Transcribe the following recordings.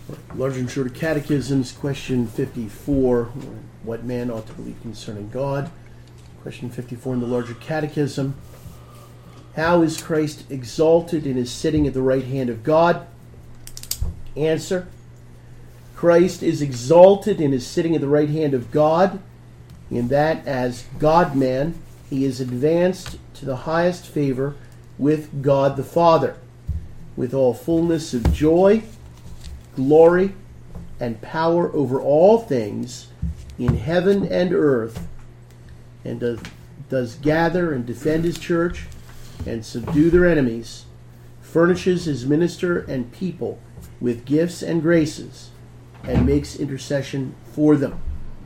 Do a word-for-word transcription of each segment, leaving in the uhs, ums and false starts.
Larger and Shorter Catechisms, question fifty-four, what man ought to believe concerning God. Question fifty-four in the Larger Catechism. How is Christ exalted in his sitting at the right hand of God? Answer. Christ is exalted in his sitting at the right hand of God, in that as God-man, he is advanced to the highest favor with God the Father, with all fullness of joy, glory, and power over all things in heaven and earth, and does, does gather and defend his church and subdue their enemies, furnishes his minister and people with gifts and graces, and makes intercession for them.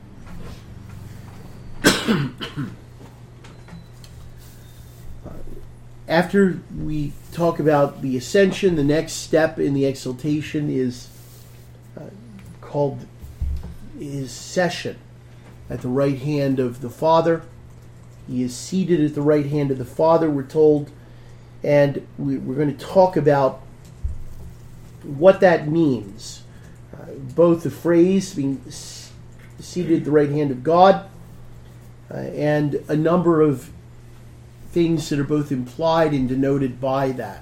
After we talk about the ascension, the next step in the exaltation is uh, called his session at the right hand of the Father. He is seated at the right hand of the Father, we're told, and we, we're going to talk about what that means. Uh, both the phrase being seated at the right hand of God uh, and a number of things that are both implied and denoted by that.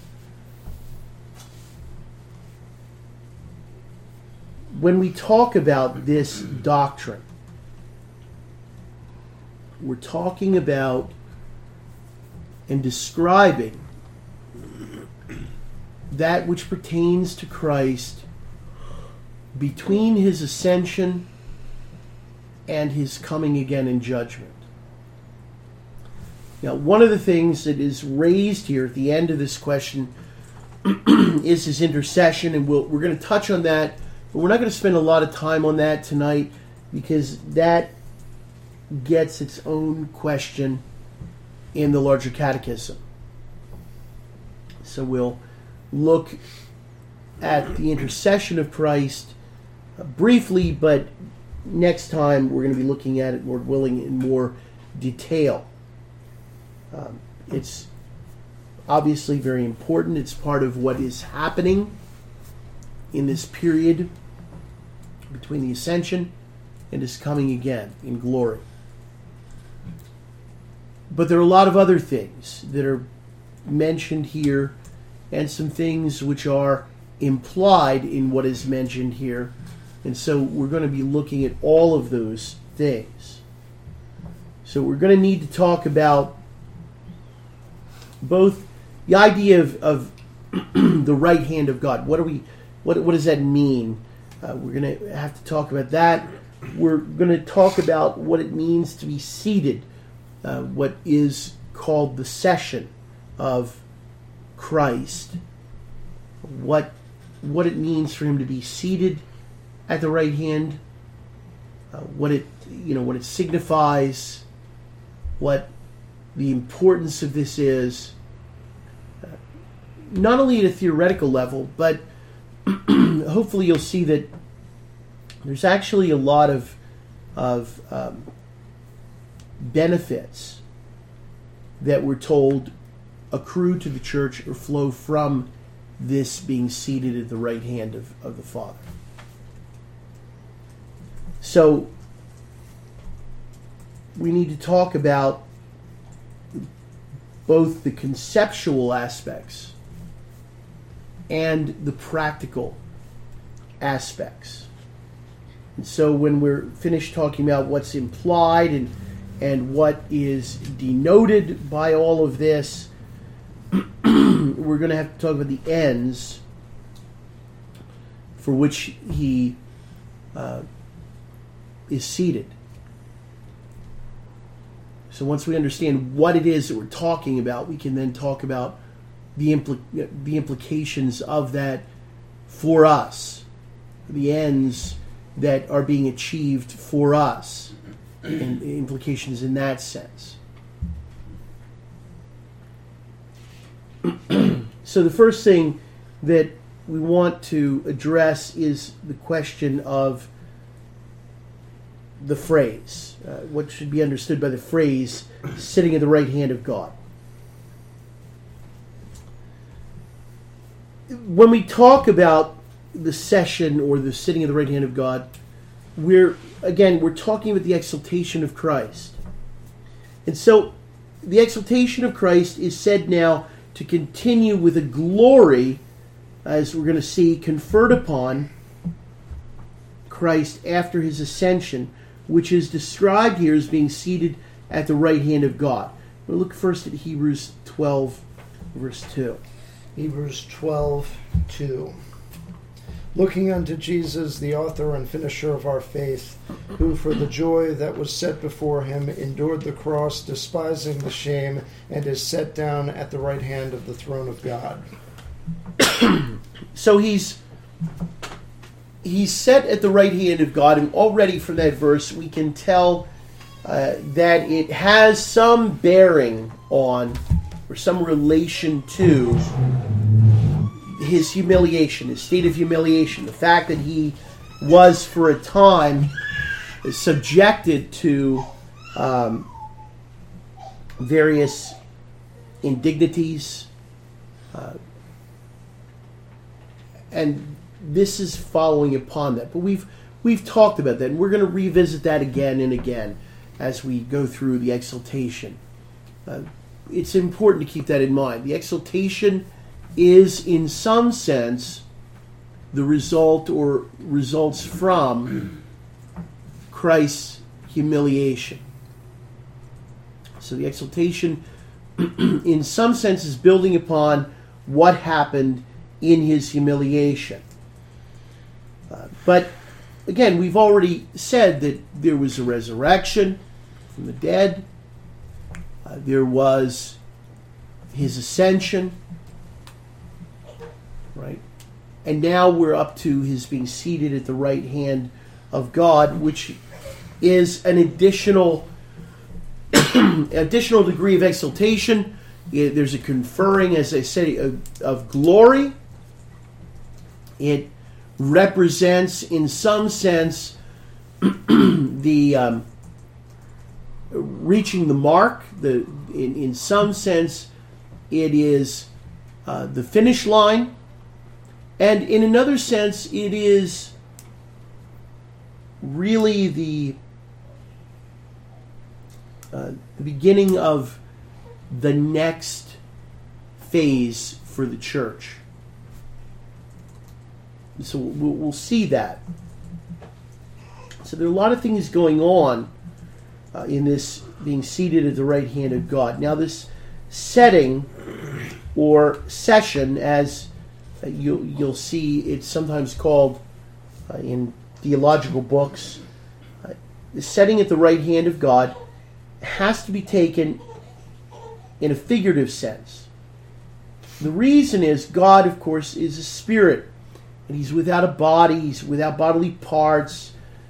When we talk about this doctrine, we're talking about and describing that which pertains to Christ between his ascension and his coming again in judgment. Now, one of the things that is raised here at the end of this question is his intercession, and we'll, we're going to touch on that, but we're not going to spend a lot of time on that tonight because that gets its own question in the Larger Catechism. So we'll look at the intercession of Christ uh, briefly, but next time we're going to be looking at it, Lord willing, in more detail. Um, it's obviously very important. It's part of what is happening in this period between the ascension and his coming again in glory. But there are a lot of other things that are mentioned here and some things which are implied in what is mentioned here. And so we're going to be looking at all of those things. So we're going to need to talk about both the idea of, of the right hand of God. What are we? What what does that mean? Uh, we're going to have to talk about that. We're going to talk about what it means to be seated, uh, what is called the session of Christ. What what it means for him to be seated at the right hand. Uh, what it you know what it signifies. What the importance of this is, uh, not only at a theoretical level, but hopefully you'll see that there's actually a lot of of um, benefits that we're told accrue to the church or flow from this being seated at the right hand of, of the Father. So we need to talk about both the conceptual aspects and the practical aspects. And so when we're finished talking about what's implied and and what is denoted by all of this, we're going to have to talk about the ends for which he uh, is seated. So once we understand what it is that we're talking about, we can then talk about the impl- the implications of that for us, the ends that are being achieved for us, and implications in that sense. So the first thing that we want to address is the question of the phrase, uh, what should be understood by the phrase, sitting at the right hand of God. When we talk about the session or the sitting at the right hand of God, we're, again, we're talking about the exaltation of Christ. And so the exaltation of Christ is said now to continue with a glory, as we're going to see, conferred upon Christ after his ascension, which is described here as being seated at the right hand of God. We'll look first at Hebrews twelve, verse two. Hebrews twelve, two. Looking unto Jesus, the author and finisher of our faith, who for the joy that was set before him endured the cross, despising the shame, and is set down at the right hand of the throne of God. So he's he's set at the right hand of God, and already from that verse we can tell uh, that it has some bearing on, or some relation to, his humiliation, his state of humiliation, the fact that he was for a time subjected to um, various indignities, uh, and this is following upon that. But we've we've talked about that, and we're going to revisit that again and again as we go through the exaltation. Uh, it's important to keep that in mind. The exaltation is, in some sense, the result or results from Christ's humiliation. So the exaltation, in some sense, is building upon what happened in his humiliation. Uh, but, again, we've already said that there was a resurrection from the dead. Uh, there was his ascension. Right? And now we're up to his being seated at the right hand of God, which is an additional additional degree of exaltation. There's a conferring, as I say, of, of glory. It represents, in some sense, the um, reaching the mark. The in, in some sense, it is uh, the finish line. And in another sense, it is really the, uh, the beginning of the next phase for the church. So we'll, we'll see that. So there are a lot of things going on uh, in this being seated at the right hand of God. Now this setting or session, as You'll, you'll see it's sometimes called uh, in theological books, uh, the setting at the right hand of God has to be taken in a figurative sense. The reason is God, of course, is a spirit, and he's without a body, he's without bodily parts,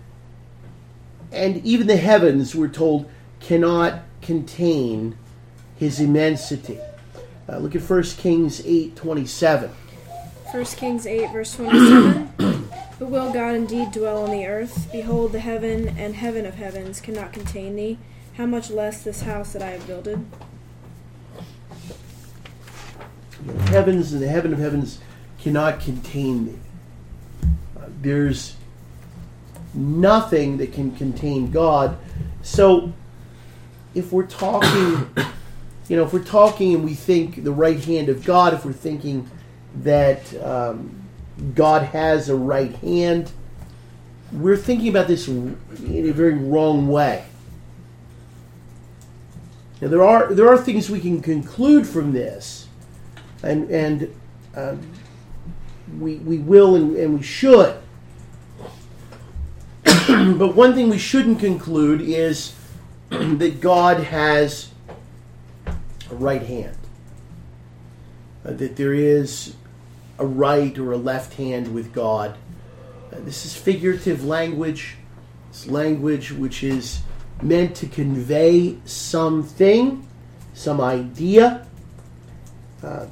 and even the heavens, we're told, cannot contain his immensity. Uh, look at First Kings eight twenty-seven. First Kings eight, verse twenty-seven. But will God indeed dwell on the earth? Behold, the heaven and heaven of heavens cannot contain thee. How much less this house that I have builded? The heavens and the heaven of heavens cannot contain thee. Uh, there's nothing that can contain God. So, if we're talking, you know, if we're talking and we think the right hand of God, if we're thinking that um, God has a right hand, we're thinking about this in a very wrong way. Now there are there are things we can conclude from this, and and uh, we we will and, and we should. But one thing we shouldn't conclude is that God has a right hand, uh, that there is a right or a left hand with God. Uh, this is figurative language. It's language which is meant to convey something, some idea. Uh,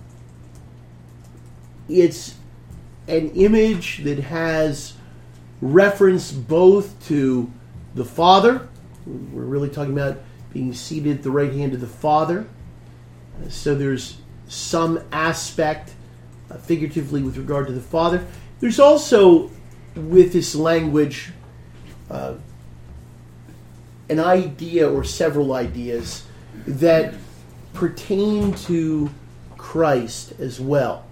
it's an image that has reference both to the Father. We're really talking about being seated at the right hand of the Father. Uh, so there's some aspect uh, figuratively with regard to the Father. There's also, with this language, uh, an idea or several ideas that pertain to Christ as well.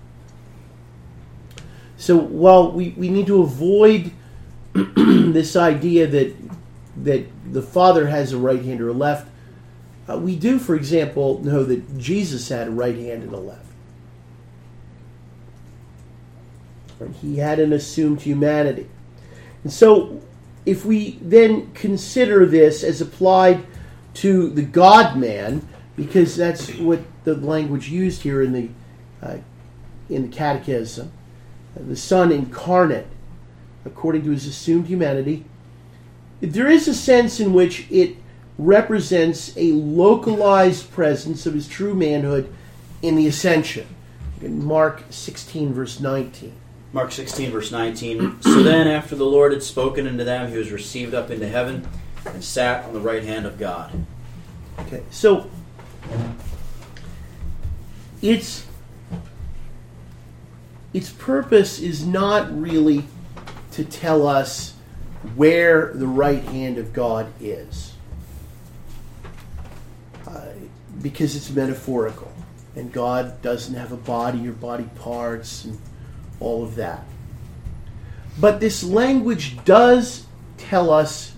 So while we, we need to avoid this idea that that the Father has a right hand or a left, uh, we do, for example, know that Jesus had a right hand and a left. And he had an assumed humanity. And so if we then consider this as applied to the God-man, because that's what the language used here in the uh, in the Catechism, the Son incarnate, according to his assumed humanity, there is a sense in which it represents a localized presence of his true manhood in the ascension. In Mark sixteen, verse nineteen. Mark sixteen, verse nineteen. So then, after the Lord had spoken unto them, he was received up into heaven and sat on the right hand of God. Okay, so its its purpose is not really to tell us where the right hand of God is, uh, because it's metaphorical, and God doesn't have a body or body parts and all of that. But this language does tell us,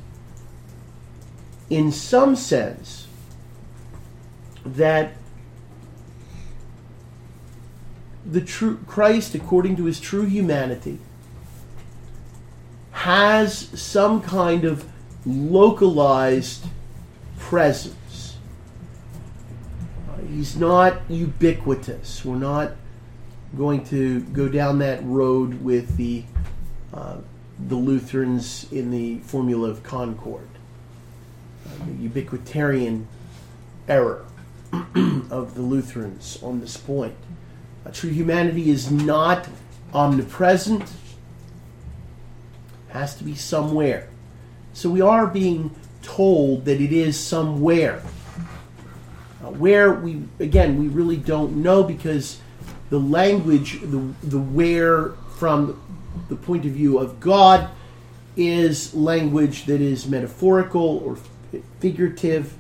in some sense, that the true Christ, according to his true humanity, has some kind of localized presence. Uh, he's not ubiquitous. We're not going to go down that road with the uh, the Lutherans in the Formula of Concord, uh, the ubiquitarian error of the Lutherans on this point. Uh, true humanity is not omnipresent. Has to be somewhere. So we are being told that it is somewhere. Uh, where, we again, we really don't know, because the language, the, the where from the point of view of God is language that is metaphorical or figurative.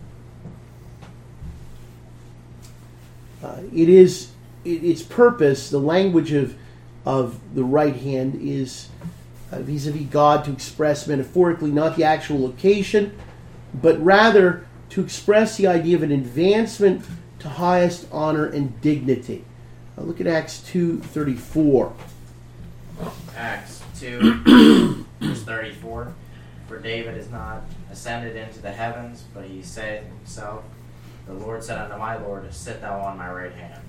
Uh, it is, it, its purpose, the language of, of the right hand is Uh, vis-a-vis God, to express metaphorically not the actual location, but rather to express the idea of an advancement to highest honor and dignity. Uh, look at Acts two thirty-four. Acts two, verse thirty-four. For David is not ascended into the heavens, but he said himself, the Lord said unto my Lord, sit thou on my right hand.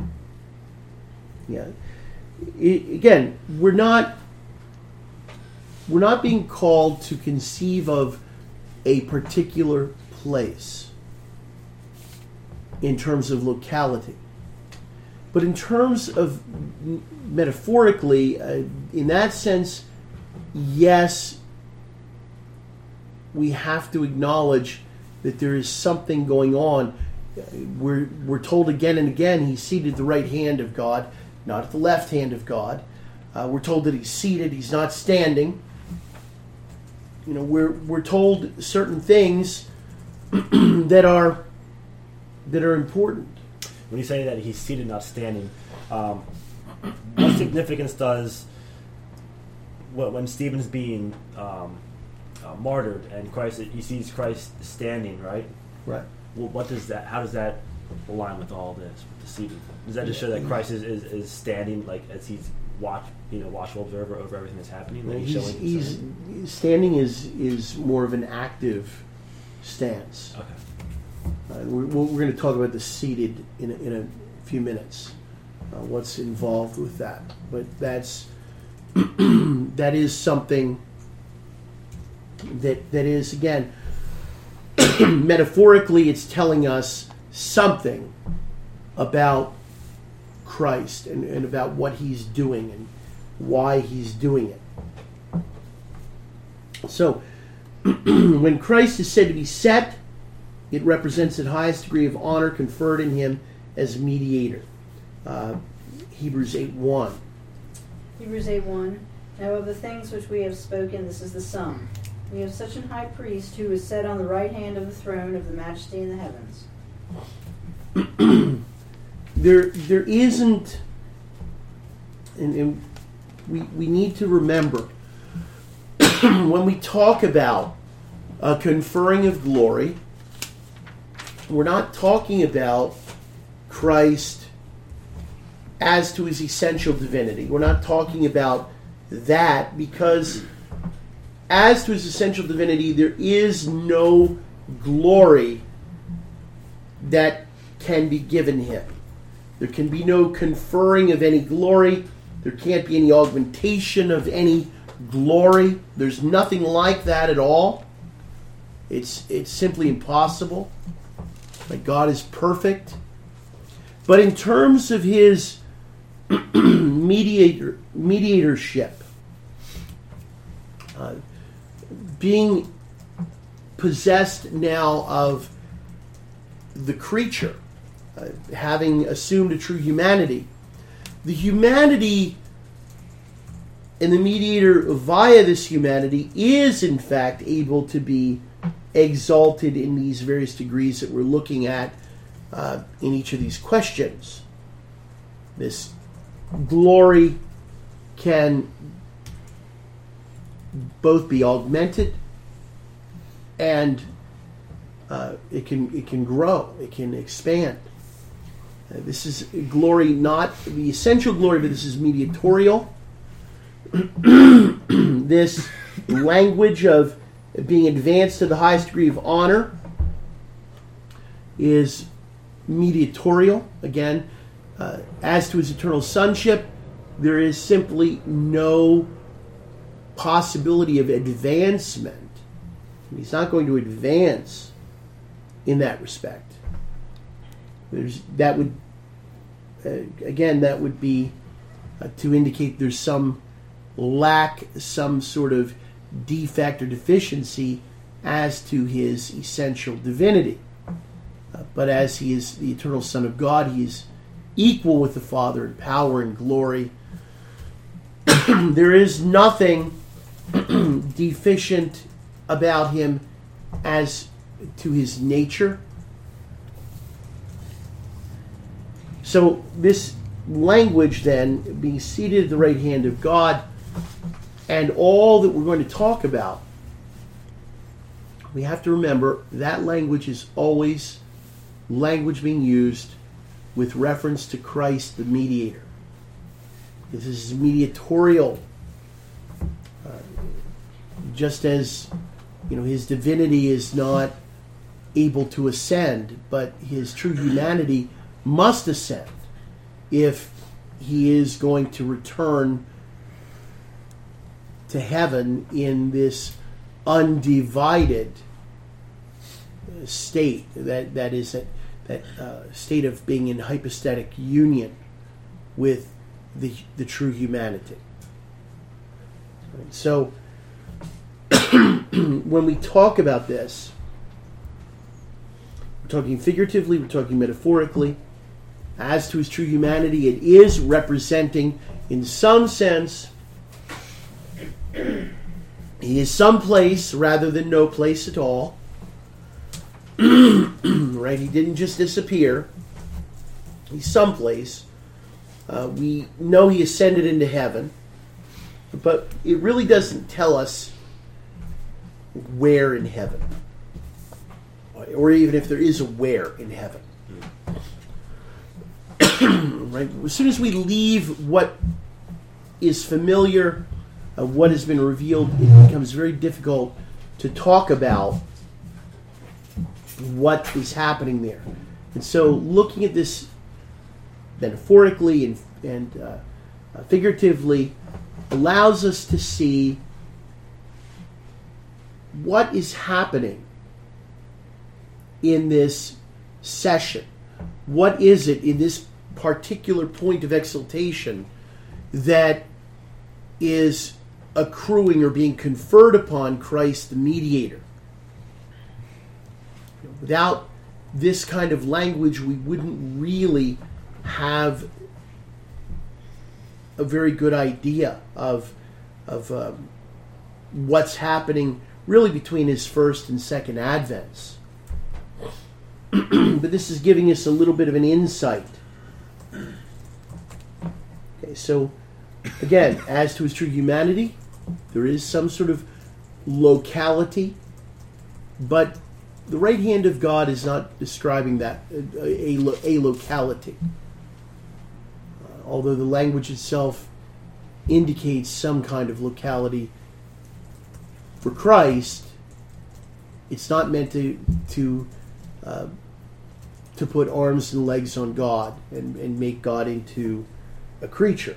Yeah. I, again, we're not we're not being called to conceive of a particular place in terms of locality. But in terms of metaphorically, uh, in that sense, yes, we have to acknowledge that there is something going on. We're, we're told again and again he's seated at the right hand of God, not at the left hand of God. Uh, we're told that he's seated, he's not standing. You know, we're we're told certain things that are that are important. When you say that he's seated, not standing, um, what significance does what, when Stephen's being um, uh, martyred and Christ, he sees Christ standing, right? Right. Well, what does that? How does that align with all this, with the seating? Does that just show that Christ is, is, is standing, like as he's watch, you know, watchful observer over everything that's happening? Like he's, showing he's, he's standing is is more of an active stance. Okay. Uh, we're, we're going to talk about the seated in a, in a few minutes. Uh, what's involved with that? But that's that is something that that is, again, metaphorically, it's telling us something about Christ and, and about what he's doing and why he's doing it. So, when Christ is said to be set, it represents the highest degree of honor conferred in him as mediator. Uh, Hebrews eight one. Hebrews eight one. Now of the things which we have spoken, this is the sum. We have such an high priest who is set on the right hand of the throne of the majesty in the heavens. there, there isn't, and, and we, we need to remember, when we talk about a conferring of glory, we're not talking about Christ as to his essential divinity. We're not talking about that, because as to his essential divinity, there is no glory that can be given him. There can be no conferring of any glory. There can't be any augmentation of any glory. There's nothing like that at all. It's it's simply impossible. Like, God is perfect. But in terms of his mediator mediatorship, uh, being possessed now of the creature, uh, having assumed a true humanity, the humanity and the mediator via this humanity is in fact able to be exalted in these various degrees that we're looking at uh, in each of these questions. This glory can both be augmented and uh, it can it can grow, it can expand. Uh, this is glory, not the essential glory, but this is mediatorial. This language of being advanced to the highest degree of honor is mediatorial. Again, uh, as to his eternal sonship, there is simply no possibility of advancement. He's not going to advance in that respect. There's that would uh, again that would be uh, to indicate there's some lack, some sort of defect or deficiency as to his essential divinity. Uh, but as he is the eternal Son of God, he is equal with the Father in power and glory. There is nothing deficient about him as to his nature. So this language then, being seated at the right hand of God, and all that we're going to talk about, we have to remember that language is always language being used with reference to Christ the mediator. This is mediatorial. Uh, just as, you know, his divinity is not able to ascend, but his true humanity must ascend if he is going to return to heaven in this undivided state, that that is that that uh, state of being in hypostatic union with the the true humanity. So when we talk about this, we're talking figuratively, we're talking metaphorically. As to his true humanity, it is representing, in some sense, he is someplace rather than no place at all. Right? He didn't just disappear. He's someplace. Uh, we know he ascended into heaven, but it really doesn't tell us where in heaven, or even if there is a where in heaven. Right? As soon as we leave what is familiar, uh, what has been revealed, it becomes very difficult to talk about what is happening there. And so looking at this metaphorically and, and uh, uh, figuratively allows us to see what is happening in this session. What is it in this particular point of exaltation that is accruing or being conferred upon Christ the mediator? Without this kind of language, we wouldn't really have a very good idea of of um, what's happening really between his first and second advents. But this is giving us a little bit of an insight. Okay, so again, as to his true humanity, there is some sort of locality, but the right hand of God is not describing that, a, a, a locality. Uh, although the language itself indicates some kind of locality for Christ, it's not meant to to uh, to put arms and legs on God and, and make God into a creature.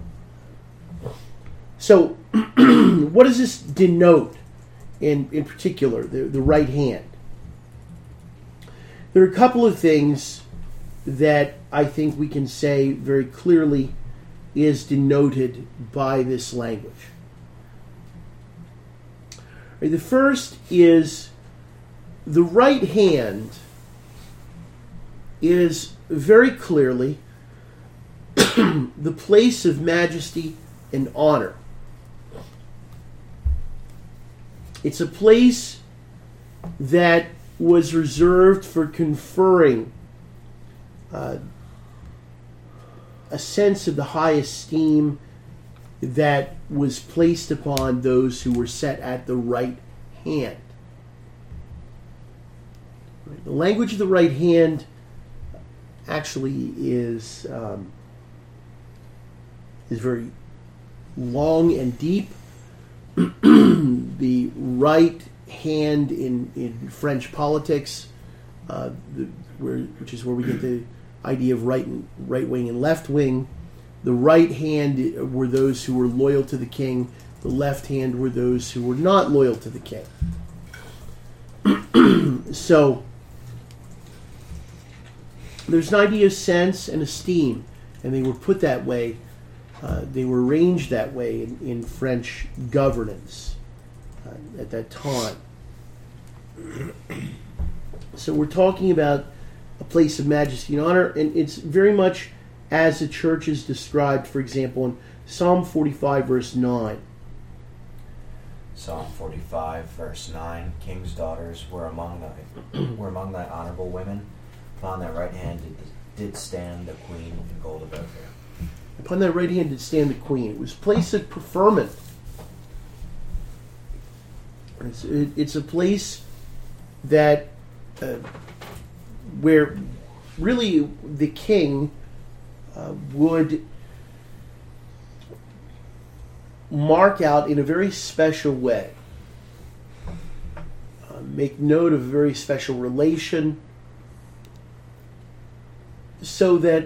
So, what does this denote in, in particular, the, the right hand? There are a couple of things that I think we can say very clearly is denoted by this language. The first is the right hand is very clearly the place of majesty and honor. It's a place that was reserved for conferring uh, a sense of the high esteem that was placed upon those who were set at the right hand. The language of the right hand actually is um, is very long and deep. The right hand in, in French politics, uh, the, where, which is where we get the idea of right and, right wing and left wing. The right hand were those who were loyal to the king. The left hand were those who were not loyal to the king. So there's an idea of sense and esteem, and they were put that way. Uh, they were arranged that way in, in French governance uh, at that time. So we're talking about a place of majesty and honor, and it's very much as the church is described, for example, in Psalm forty-five, verse nine. Psalm forty-five, verse nine: King's daughters were among thy were among thy honorable women. Upon thy right hand did, did stand the queen in gold of Ophir. Upon thy right hand did stand the queen. It was a place of preferment. It's, it, it's a place that uh, where really the king uh, would mark out in a very special way, uh, make note of a very special relation, so that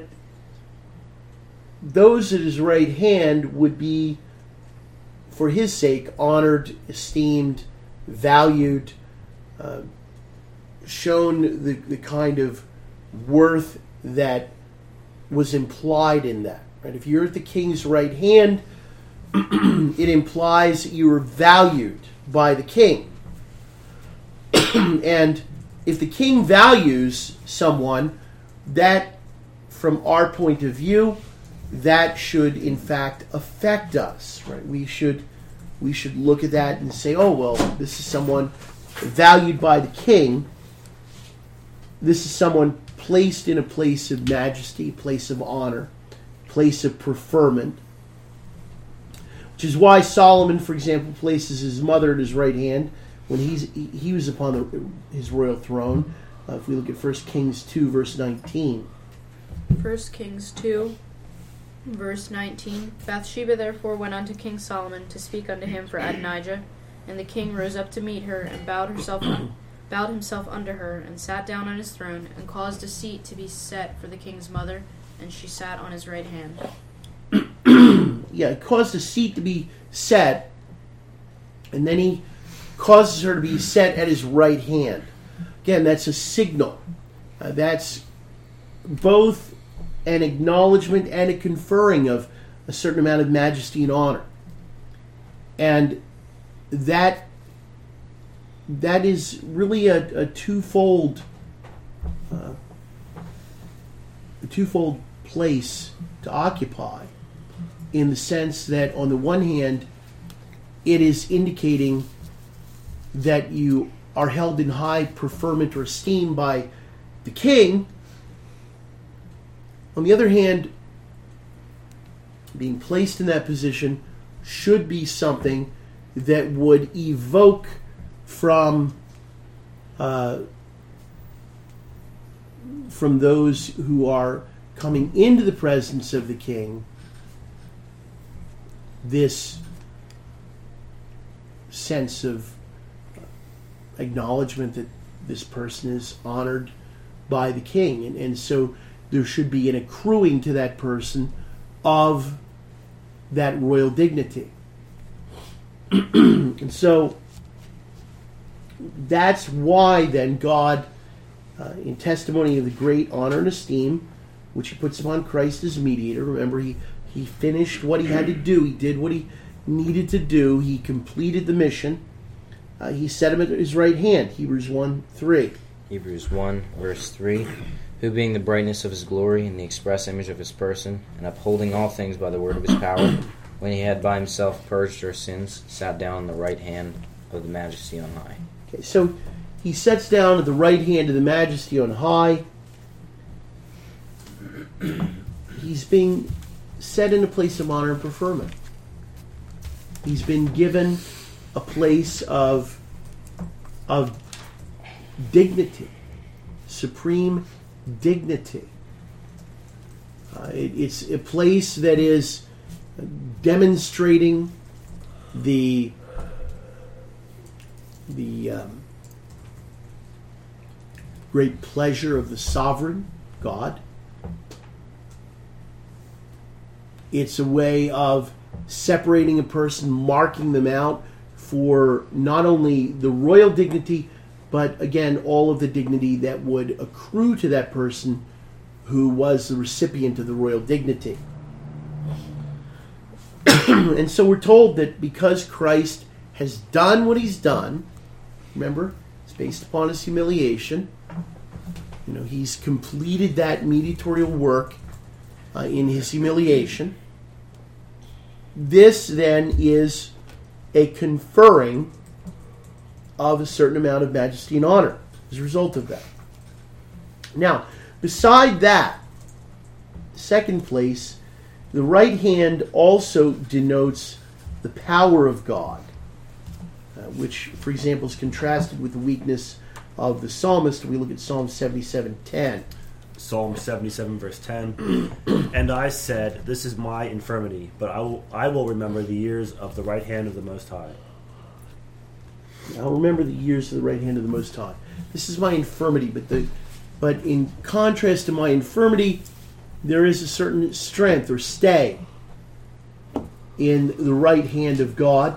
those at his right hand would be, for his sake, honored, esteemed, valued, uh, shown the, the kind of worth that was implied in that. Right? If you're at the king's right hand, it implies that you are valued by the king. And if the king values someone, that, from our point of view, that should in fact affect us. Right? We should we should look at that and say, oh well, this is someone valued by the king. This is someone placed in a place of majesty, place of honor, place of preferment. Which is why Solomon, for example, places his mother at his right hand when he's he was upon the, his royal throne. Uh, if we look at First Kings two, verse nineteen. First Kings two, verse nineteen. Bathsheba therefore went unto King Solomon to speak unto him for Adonijah, and the king rose up to meet her, and bowed herself bowed himself under her, and sat down on his throne, and caused a seat to be set for the king's mother, and she sat on his right hand. Yeah, it caused a seat to be set, and then he causes her to be set at his right hand. Again, that's a signal. Uh, that's both an acknowledgement and a conferring of a certain amount of majesty and honor. And that that is really a, a twofold uh, a twofold place to occupy. in the sense that, on the one hand, it is indicating that you are held in high preferment or esteem by the king. On the other hand, being placed in that position should be something that would evoke from uh, from those who are coming into the presence of the king this sense of acknowledgement that this person is honored by the king. And, and so there should be an accruing to that person of that royal dignity. And so that's why then God, uh, in testimony of the great honor and esteem which he puts upon Christ as mediator, remember he, he finished what he had to do, he did what he needed to do, he completed the mission, uh, he set him at his right hand, Hebrews one three. Hebrews one, verse three. Who being the brightness of his glory and the express image of his person, and upholding all things by the word of his power, when he had by himself purged our sins, sat down on the right hand of the majesty on high. Okay, so he sits down at the right hand of the majesty on high. He's being set in a place of honor and preferment. He's been given a place of, of dignity, supreme dignity. Uh, it, it's a place that is demonstrating the the um, great pleasure of the sovereign God. It's a way of separating a person, marking them out for not only the royal dignity, but again, all of the dignity that would accrue to that person who was the recipient of the royal dignity. And so we're told that because Christ has done what he's done, remember, it's based upon his humiliation. You know, he's completed that mediatorial work uh, in his humiliation. This then is a conferring of a certain amount of majesty and honor as a result of that. Now, beside that, second place, the right hand also denotes the power of God, uh, which, for example, is contrasted with the weakness of the psalmist. We look at Psalm seventy-seven ten. Psalm seventy-seven, verse ten. And I said, this is my infirmity, but I will, I will remember the years of the right hand of the Most High. I'll remember the years of the right hand of the Most High. This is my infirmity, but the but in contrast to my infirmity, there is a certain strength or stay in the right hand of God.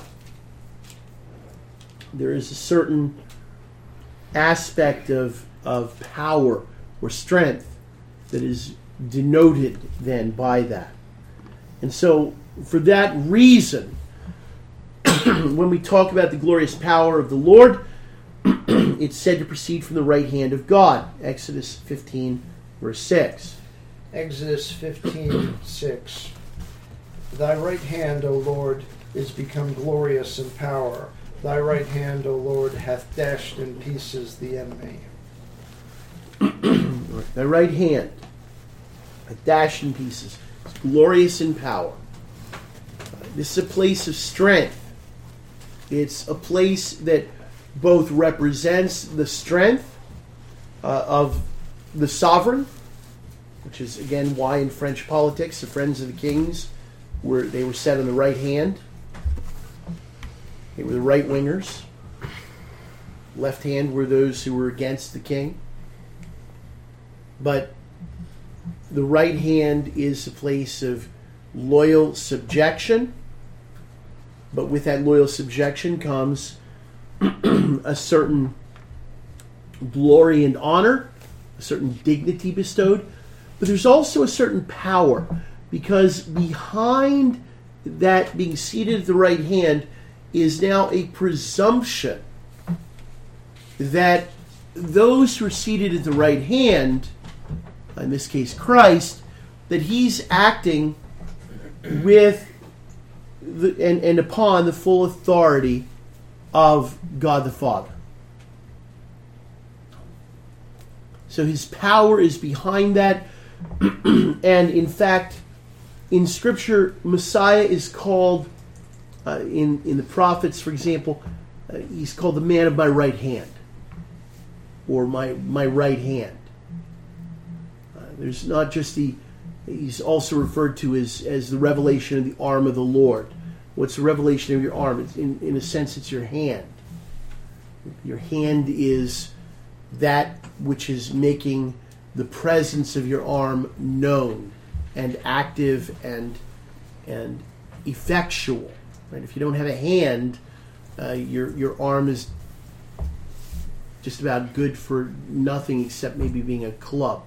There is a certain aspect of, of power or strength that is denoted then by that. And so, for that reason, when we talk about the glorious power of the Lord, it's said to proceed from the right hand of God. Exodus fifteen, verse six. Exodus fifteen six. Thy right hand, O Lord, is become glorious in power. Thy right hand, O Lord, hath dashed in pieces the enemy. Thy right hand hath dashed in pieces. It's glorious in power. This is a place of strength. It's a place that both represents the strength uh, of the sovereign, which is again why in French politics the friends of the kings were they were set on the right hand. They were the right wingers. Left hand were those who were against the king. But the right hand is a place of loyal subjection. But with that loyal subjection comes a certain glory and honor, a certain dignity bestowed. But there's also a certain power, because behind that being seated at the right hand is now a presumption that those who are seated at the right hand, in this case Christ, that he's acting with the, and, and upon the full authority of God the Father. So his power is behind that. And in fact, in Scripture, Messiah is called, uh, in, in the prophets, for example, uh, he's called the man of my right hand, or my, my right hand. Uh, there's not just the, he's also referred to as, as the revelation of the arm of the Lord. What's the revelation of your arm? It's in, in a sense, it's your hand. Your hand is that which is making the presence of your arm known and active and and effectual. Right? If you don't have a hand, uh, your your arm is just about good for nothing except maybe being a club.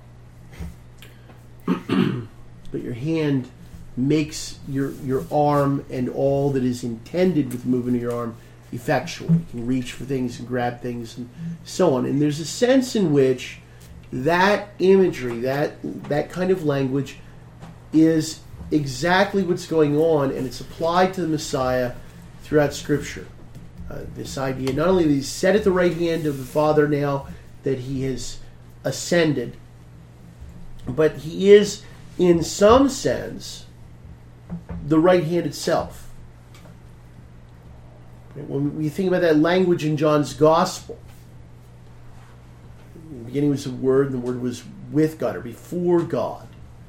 But your hand makes your your arm and all that is intended with the movement of your arm effectual. You can reach for things and grab things and so on. And there's a sense in which that imagery, that that kind of language, is exactly what's going on, and it's applied to the Messiah throughout Scripture. Uh, this idea, not only that he's set at the right hand of the Father now that he has ascended, but he is, in some sense, the right hand itself. When we think about that language in John's Gospel, in the beginning was the Word, and the Word was with God, or before God.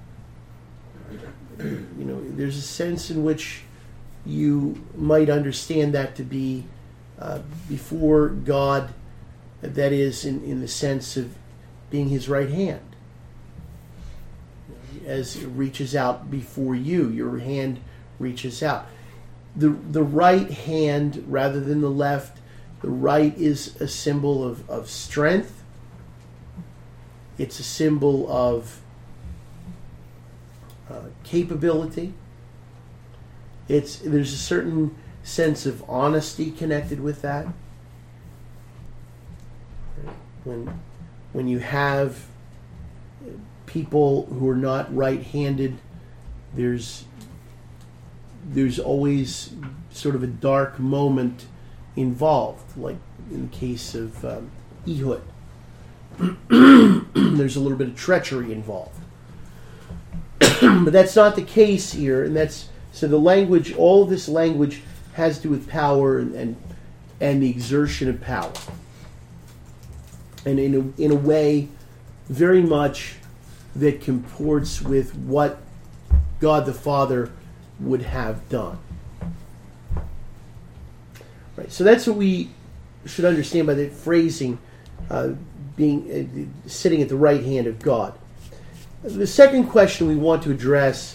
You know, there's a sense in which you might understand that to be uh, before God, that is, in, in the sense of being his right hand. As it reaches out before you, your hand reaches out. The, the right hand rather than the left, the right is a symbol of, of strength. It's a symbol of uh, capability. It's there's a certain sense of honesty connected with that. When when you have people who are not right-handed, there's there's always sort of a dark moment involved, like in the case of um, Ehud. There's a little bit of treachery involved. But that's not the case here, and that's so the language, all of this language has to do with power and and, and the exertion of power. And in a, in a way, very much that comports with what God the Father would have done. Right. So that's what we should understand by the phrasing, uh, being uh, sitting at the right hand of God. The second question we want to address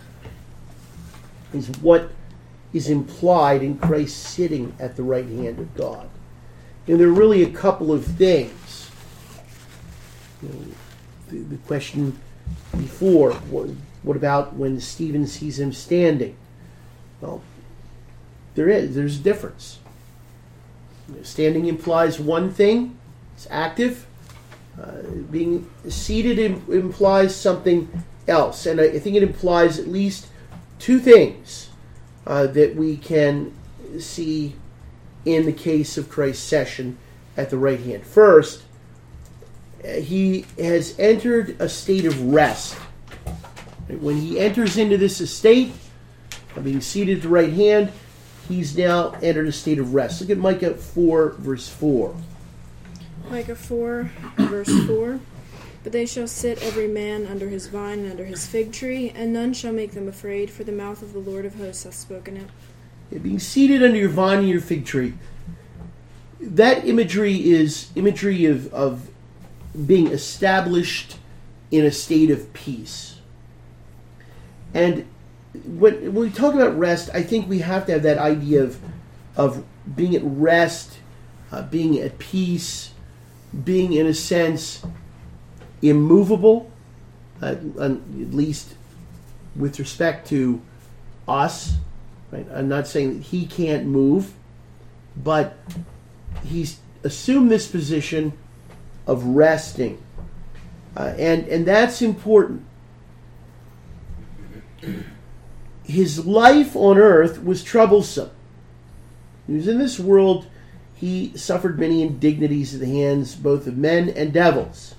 is what is implied in Christ sitting at the right hand of God. And there are really a couple of things. You know, the, the question before, what, what about when Stephen sees him standing? Well, there is. There's a difference. You know, standing implies one thing. It's active. Uh, being seated im- implies something else. And I, I think it implies at least two things uh, that we can see in the case of Christ's session at the right hand. First, he has entered a state of rest. When he enters into this estate of being seated at the right hand, he's now entered a state of rest. Look at Micah four, verse four. Micah four, verse four. But they shall sit every man under his vine and under his fig tree, and none shall make them afraid, for the mouth of the Lord of hosts hath spoken it. Yeah, being seated under your vine and your fig tree, that imagery is imagery of, of being established in a state of peace. And when, when we talk about rest, I think we have to have that idea of, of being at rest, uh, being at peace, being, in a sense, immovable, uh, at least with respect to us. Right? I'm not saying that he can't move, but he's assumed this position of resting. Uh, and, and that's important. his life on earth was troublesome. He was in this world. He suffered many indignities at the hands both of men and devils.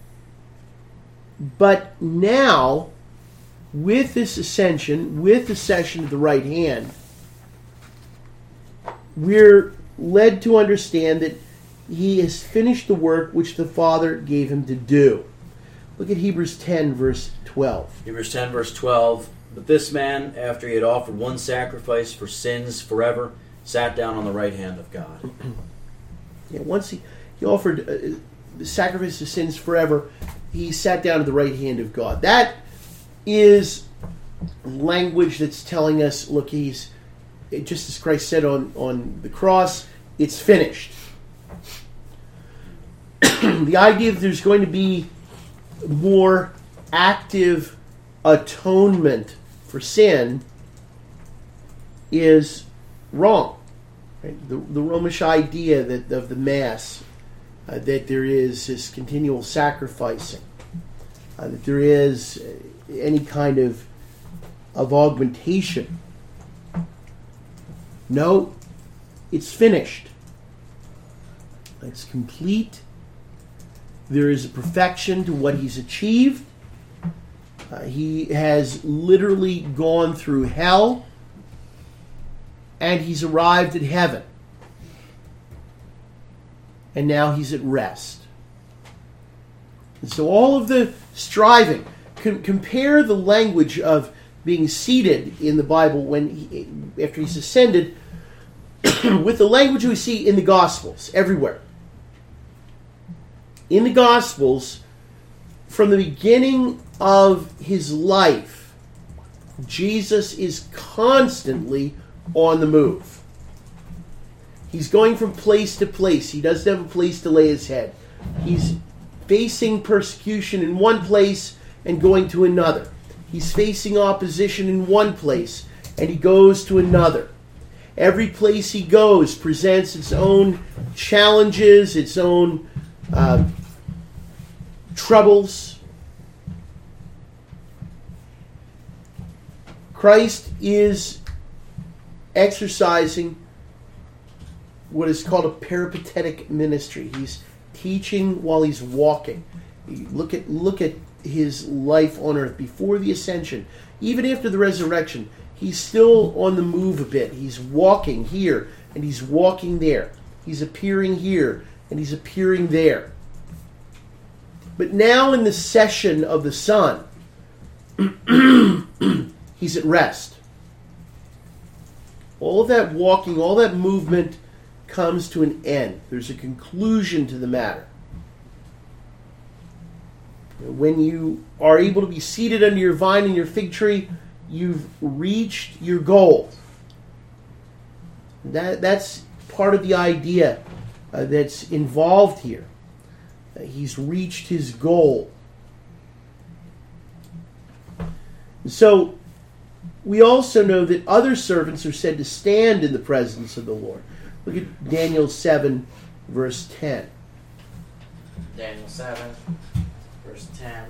But now, with this ascension, with the session of the right hand, we're led to understand that he has finished the work which the Father gave him to do. Look at Hebrews ten, verse twelve. Hebrews ten, verse twelve. But this man, after he had offered one sacrifice for sins forever, sat down on the right hand of God. Yeah, once he, he offered uh, the sacrifice of sins forever, he sat down at the right hand of God. That is language that's telling us, look, he's, just as Christ said on, on the cross, it's finished. The idea that there's going to be more active atonement for sin is wrong. Right? The, the Romish idea that of the Mass, uh, that there is this continual sacrificing, uh, that there is any kind of of augmentation. No, it's finished. It's complete. There is a perfection to what he's achieved. Uh, he has literally gone through hell, and he's arrived at heaven. And now he's at rest. And so all of the striving, com- compare the language of being seated in the Bible when he, after he's ascended with the language we see in the Gospels everywhere. In the Gospels, from the beginning of his life, Jesus is constantly on the move. He's going from place to place. He doesn't have a place to lay his head. He's facing persecution in one place and going to another. He's facing opposition in one place and he goes to another. Every place he goes presents its own challenges, its own uh, troubles. Christ is exercising what is called a peripatetic ministry. He's teaching while he's walking. Look at look at his life on earth before the ascension. Even after the resurrection, he's still on the move a bit. He's walking here and he's walking there. He's appearing here and he's appearing there. But now in the session of the Son, he's at rest. All of that walking, all that movement comes to an end. There's a conclusion to the matter. When you are able to be seated under your vine and your fig tree, you've reached your goal. That, that's part of the idea uh, that's involved here. Uh, he's reached his goal. So, we also know that other servants are said to stand in the presence of the Lord. Look at Daniel seven, verse ten. Daniel seven, verse ten.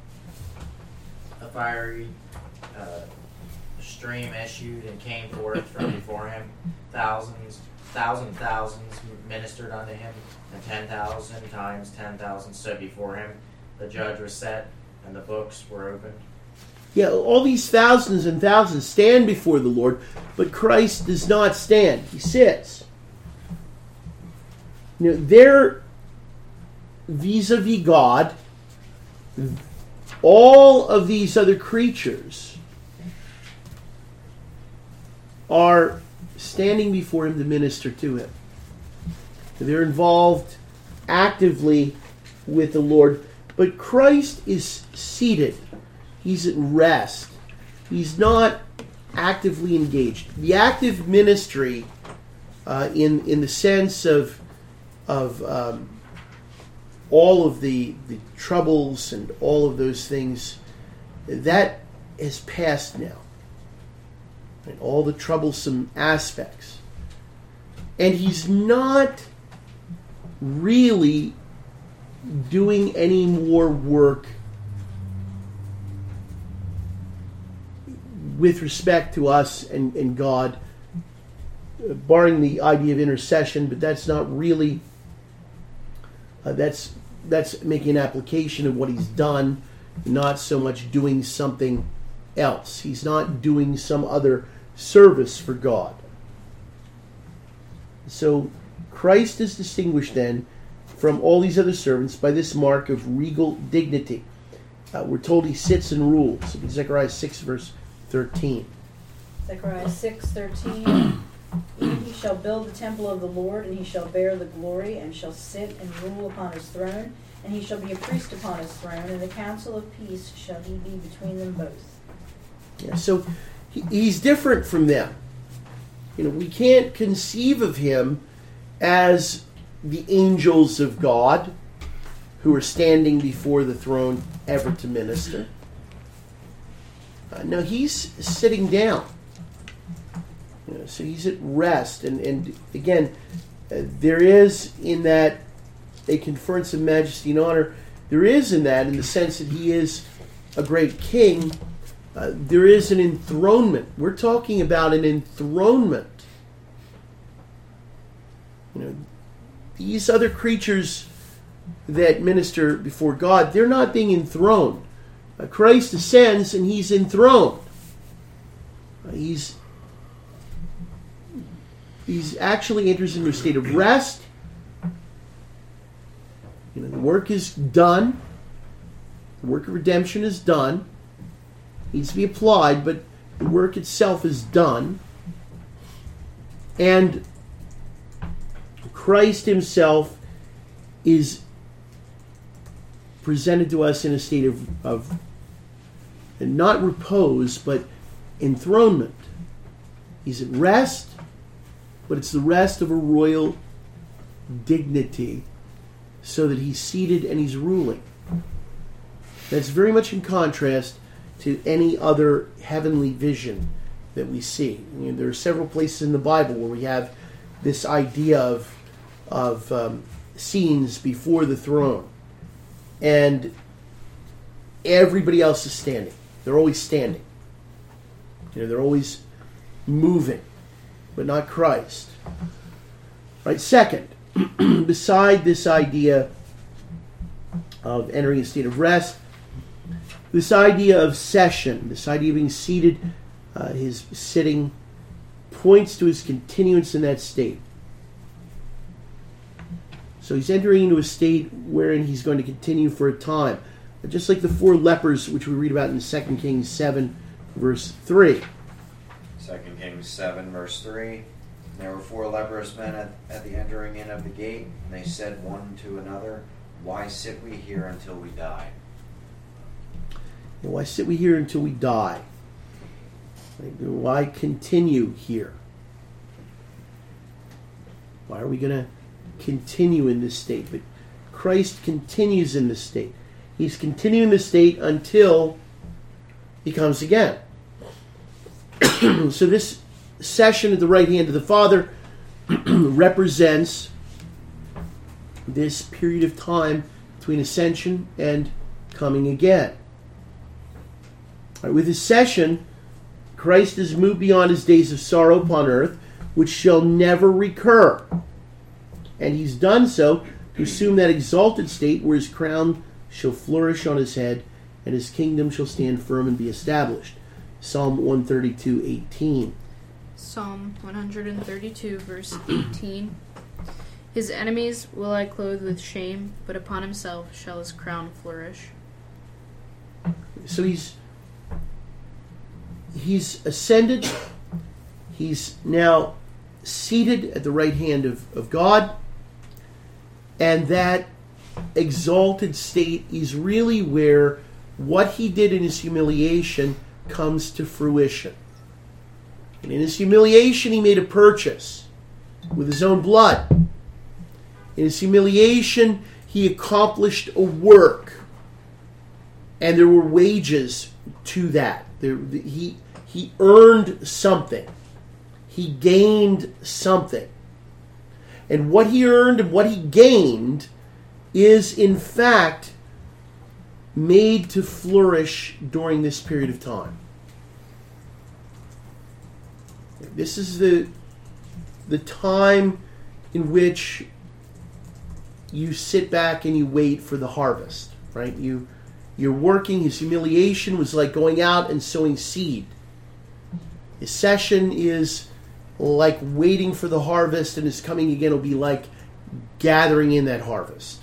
A fiery uh, stream issued and came forth from before him. Thousands, thousand thousands ministered unto him, and ten thousand times ten thousand stood before him. The judge was set, and the books were opened. Yeah, all these thousands and thousands stand before the Lord, but Christ does not stand. He sits. You know, they're vis-a-vis God. All of these other creatures are standing before him to minister to him. They're involved actively with the Lord, but Christ is seated. He's at rest. He's not actively engaged. The active ministry, uh, in in the sense of of um, all of the the troubles and all of those things, that has passed now. And all the troublesome aspects, and he's not really doing any more work with respect to us and, and God, uh, barring the idea of intercession, but that's not really, uh, that's that's making an application of what he's done, not so much doing something else. He's not doing some other service for God. So Christ is distinguished then from all these other servants by this mark of regal dignity. Uh, we're told he sits and rules. Zechariah six, verse thirteen. Zechariah six thirteen. Even he shall build the temple of the Lord, and he shall bear the glory, and shall sit and rule upon his throne, and he shall be a priest upon his throne, and the council of peace shall he be between them both. Yeah, so he, he's different from them. You know, we can't conceive of him as the angels of God who are standing before the throne ever to minister. Uh, no, he's sitting down. You know, so he's at rest. And, and again, uh, there is in that a conference of majesty and honor. There is in that, in the sense that he is a great king, uh, there is an enthronement. We're talking about an enthronement. You know, these other creatures that minister before God, they're not being enthroned. Uh, Christ ascends and he's enthroned. Uh, he's he's actually enters into a state of rest. You know, the work is done. The work of redemption is done. It needs to be applied, but the work itself is done. And Christ himself is presented to us in a state of, of not repose, but enthronement. He's at rest, but it's the rest of a royal dignity, so that he's seated and he's ruling. That's very much in contrast to any other heavenly vision that we see. You know, there are several places in the Bible where we have this idea of of um, scenes before the throne, and everybody else is standing. They're always standing. You know, they're always moving, but not Christ. Right. Second, beside this idea of entering a state of rest, this idea of session, this idea of being seated, uh, his sitting, points to his continuance in that state. So he's entering into a state wherein he's going to continue for a time. Just like the four lepers, which we read about in Second Kings seven, verse three. Second Kings seven, verse three. There were four leprous men at, at the entering in of the gate, and they said one to another, "Why sit we here until we die?" Why sit we here until we die? Why continue here? Why are we going to continue in this state? But Christ continues in this state. He's continuing this state until he comes again. So this session at the right hand of the Father represents this period of time between ascension and coming again. Right, with his session, Christ has moved beyond his days of sorrow upon earth, which shall never recur. And he's done so to assume that exalted state where his crown shall flourish on his head and his kingdom shall stand firm and be established. Psalm one thirty-two, eighteen. Psalm one thirty-two, verse eighteen. His enemies will I clothe with shame, but upon himself shall his crown flourish. So he's he's ascended. He's now seated at the right hand of, of God. And that exalted state is really where what he did in his humiliation comes to fruition. And in his humiliation, he made a purchase with his own blood. In his humiliation, he accomplished a work. And there were wages to that. There, he, he earned something. He gained something. And what he earned and what he gained is, in fact, made to flourish during this period of time. This is the the time in which you sit back and you wait for the harvest, right? You, you're working. His humiliation was like going out and sowing seed. His session is like waiting for the harvest, and his coming again will be like gathering in that harvest.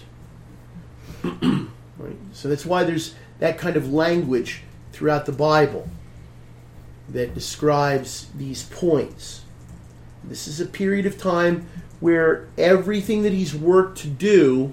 Right? So that's why there's that kind of language throughout the Bible that describes these points. This is a period of time where everything that he's worked to do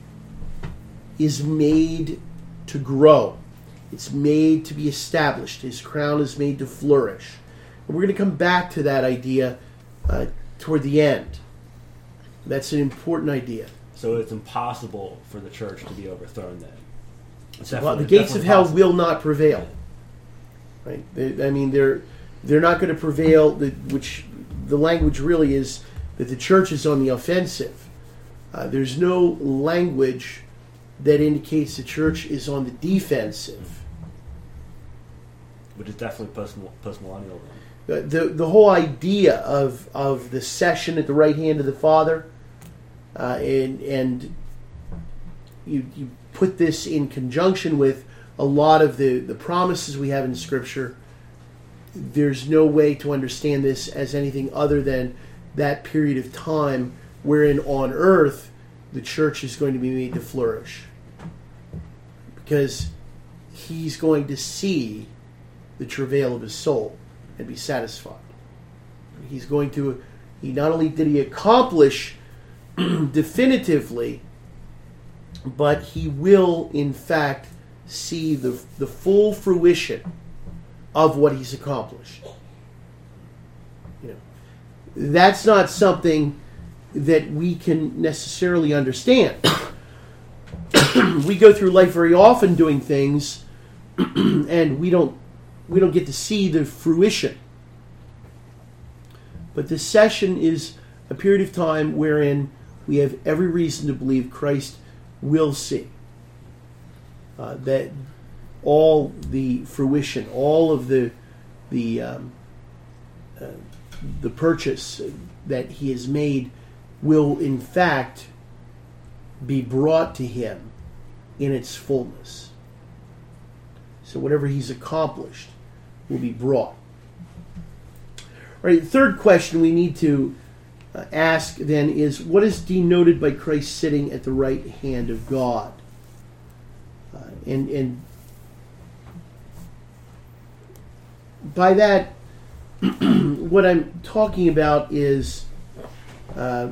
is made to grow. It's made to be established. His crown is made to flourish. And we're going to come back to that idea uh, toward the end. That's an important idea. So it's impossible for the church to be overthrown then. It's Well, the gates of hell possible. will not prevail. Right? They, I mean, they're they're not going to prevail. The, which the language really is that the church is on the offensive. Uh, there's no language that indicates the church is on the defensive. Which is definitely post post-millennial. The, the the whole idea of of the session at the right hand of the Father, uh, and and you you put this in conjunction with a lot of the, the promises we have in Scripture. There's no way to understand this as anything other than that period of time wherein on earth the church is going to be made to flourish. Because he's going to see the travail of his soul and be satisfied. He's going to, he not only did he accomplish definitively, but he will in fact see the the full fruition of what he's accomplished. You know, that's not something that we can necessarily understand. We go through life very often doing things, and we don't we don't get to see the fruition. But this session is a period of time wherein we have every reason to believe Christ will see uh, that all the fruition, all of the the um, uh, the purchase that he has made will in fact be brought to him in its fullness. So whatever he's accomplished will be brought. All right, the third question we need to uh, ask then is, what is denoted by Christ sitting at the right hand of God? Uh, and and by that, what I'm talking about is uh,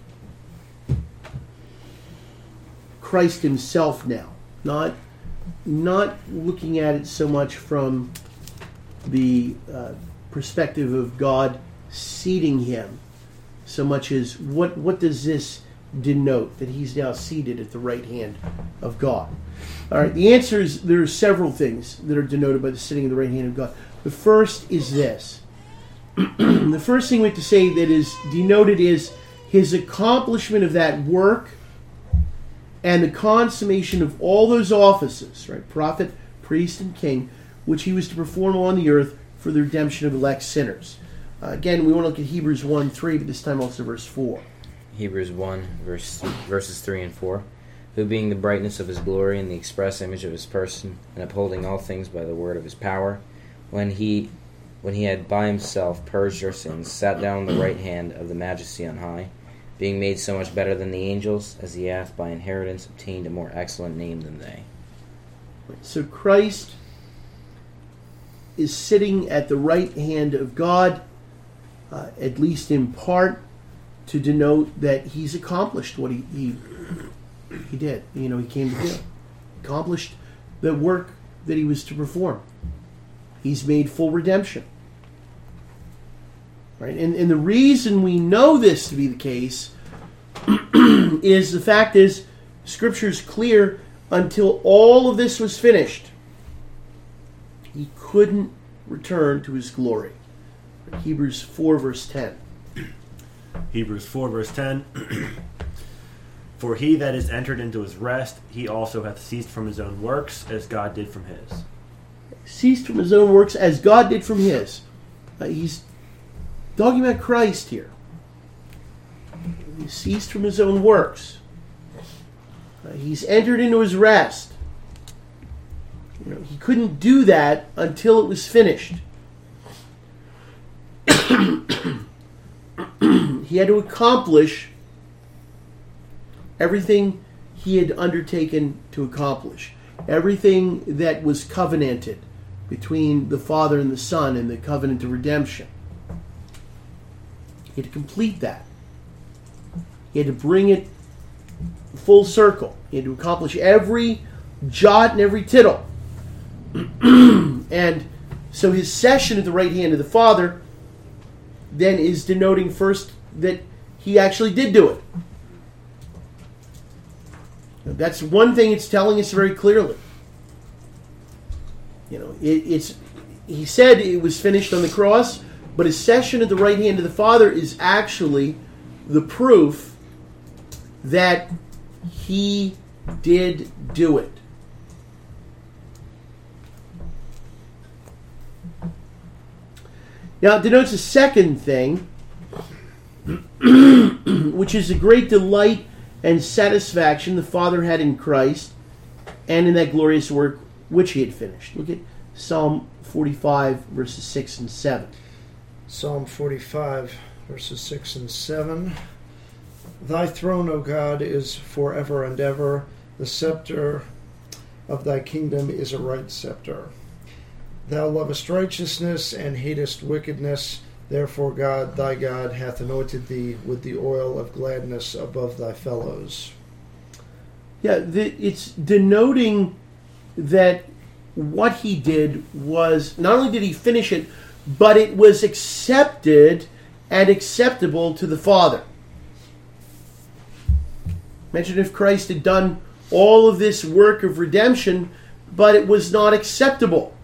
Christ himself now, not not looking at it so much from the uh, perspective of God seating him, so much as what what does this denote that he's now seated at the right hand of God? All right, the answer is there are several things that are denoted by the sitting at the right hand of God. The first is this. The first thing we have to say that is denoted is his accomplishment of that work and the consummation of all those offices, right? Prophet, priest, and king, which he was to perform on the earth for the redemption of elect sinners. Uh, again, we want to look at Hebrews one three, but this time also verse four. Hebrews one, verse, verses three and four. Who being the brightness of his glory and the express image of his person, and upholding all things by the word of his power, when he when he had by himself purged our sins, sat down on the right hand of the majesty on high, being made so much better than the angels, as he hath by inheritance obtained a more excellent name than they. So Christ is sitting at the right hand of God, uh, at least in part, to denote that he's accomplished what he, he he did. You know, he came to do. Accomplished the work that he was to perform. He's made full redemption. Right? And, and the reason we know this to be the case is the fact is, Scripture is clear, until all of this was finished, he couldn't return to his glory. Hebrews four, verse ten. Hebrews four, verse ten. For he that is entered into his rest, he also hath ceased from his own works, as God did from his. Ceased from his own works, as God did from his. Uh, he's talking about Christ here. He ceased from his own works. Uh, he's entered into his rest. You know, he couldn't do that until it was finished. He had to accomplish everything he had undertaken to accomplish. Everything that was covenanted between the Father and the Son in the covenant of redemption. He had to complete that. He had to bring it full circle. He had to accomplish every jot and every tittle. And so his session at the right hand of the Father then is denoting first that he actually did do it. That's one thing it's telling us very clearly. You know, it, it's he said it was finished on the cross, but his session at the right hand of the Father is actually the proof that he did do it. Now, it denotes a second thing, which is a great delight and satisfaction the Father had in Christ and in that glorious work which he had finished. Look at Psalm forty-five, verses six and seven. Psalm forty-five, verses six and seven. Thy throne, O God, is forever and ever. The scepter of thy kingdom is a right scepter. Thou lovest righteousness and hatest wickedness. Therefore God, thy God, hath anointed thee with the oil of gladness above thy fellows. Yeah, the, it's denoting that what he did was, not only did he finish it, but it was accepted and acceptable to the Father. Imagine if Christ had done all of this work of redemption, but it was not acceptable.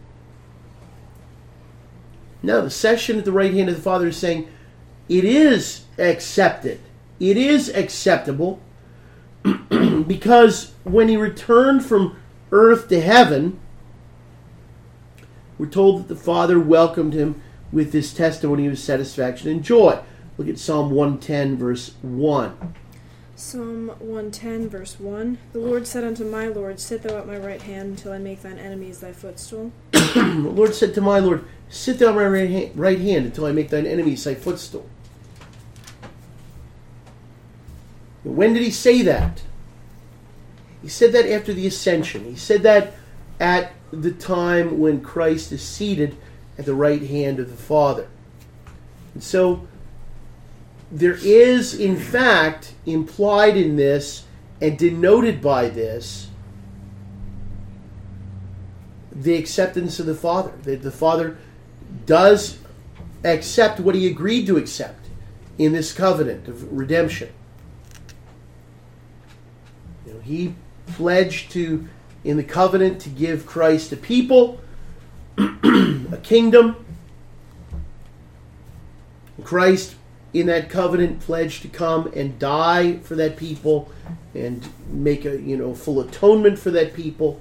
No, the session at the right hand of the Father is saying, it is accepted. It is acceptable because when he returned from earth to heaven, we're told that the Father welcomed him with this testimony of satisfaction and joy. Look at Psalm one ten, verse one. Psalm one ten, verse one. The Lord said unto my Lord, sit thou at my right hand until I make thine enemies thy footstool. The Lord said to my Lord, sit thou at my right hand, right hand until I make thine enemies thy footstool. When did he say that? He said that after the ascension. He said that at the time when Christ is seated at the right hand of the Father. And so there is, in fact, implied in this and denoted by this the acceptance of the Father. That the Father does accept what he agreed to accept in this covenant of redemption. You know, he pledged to, in the covenant, to give Christ a people, a kingdom. Christ, in that covenant, pledged to come and die for that people and make a, you know, full atonement for that people.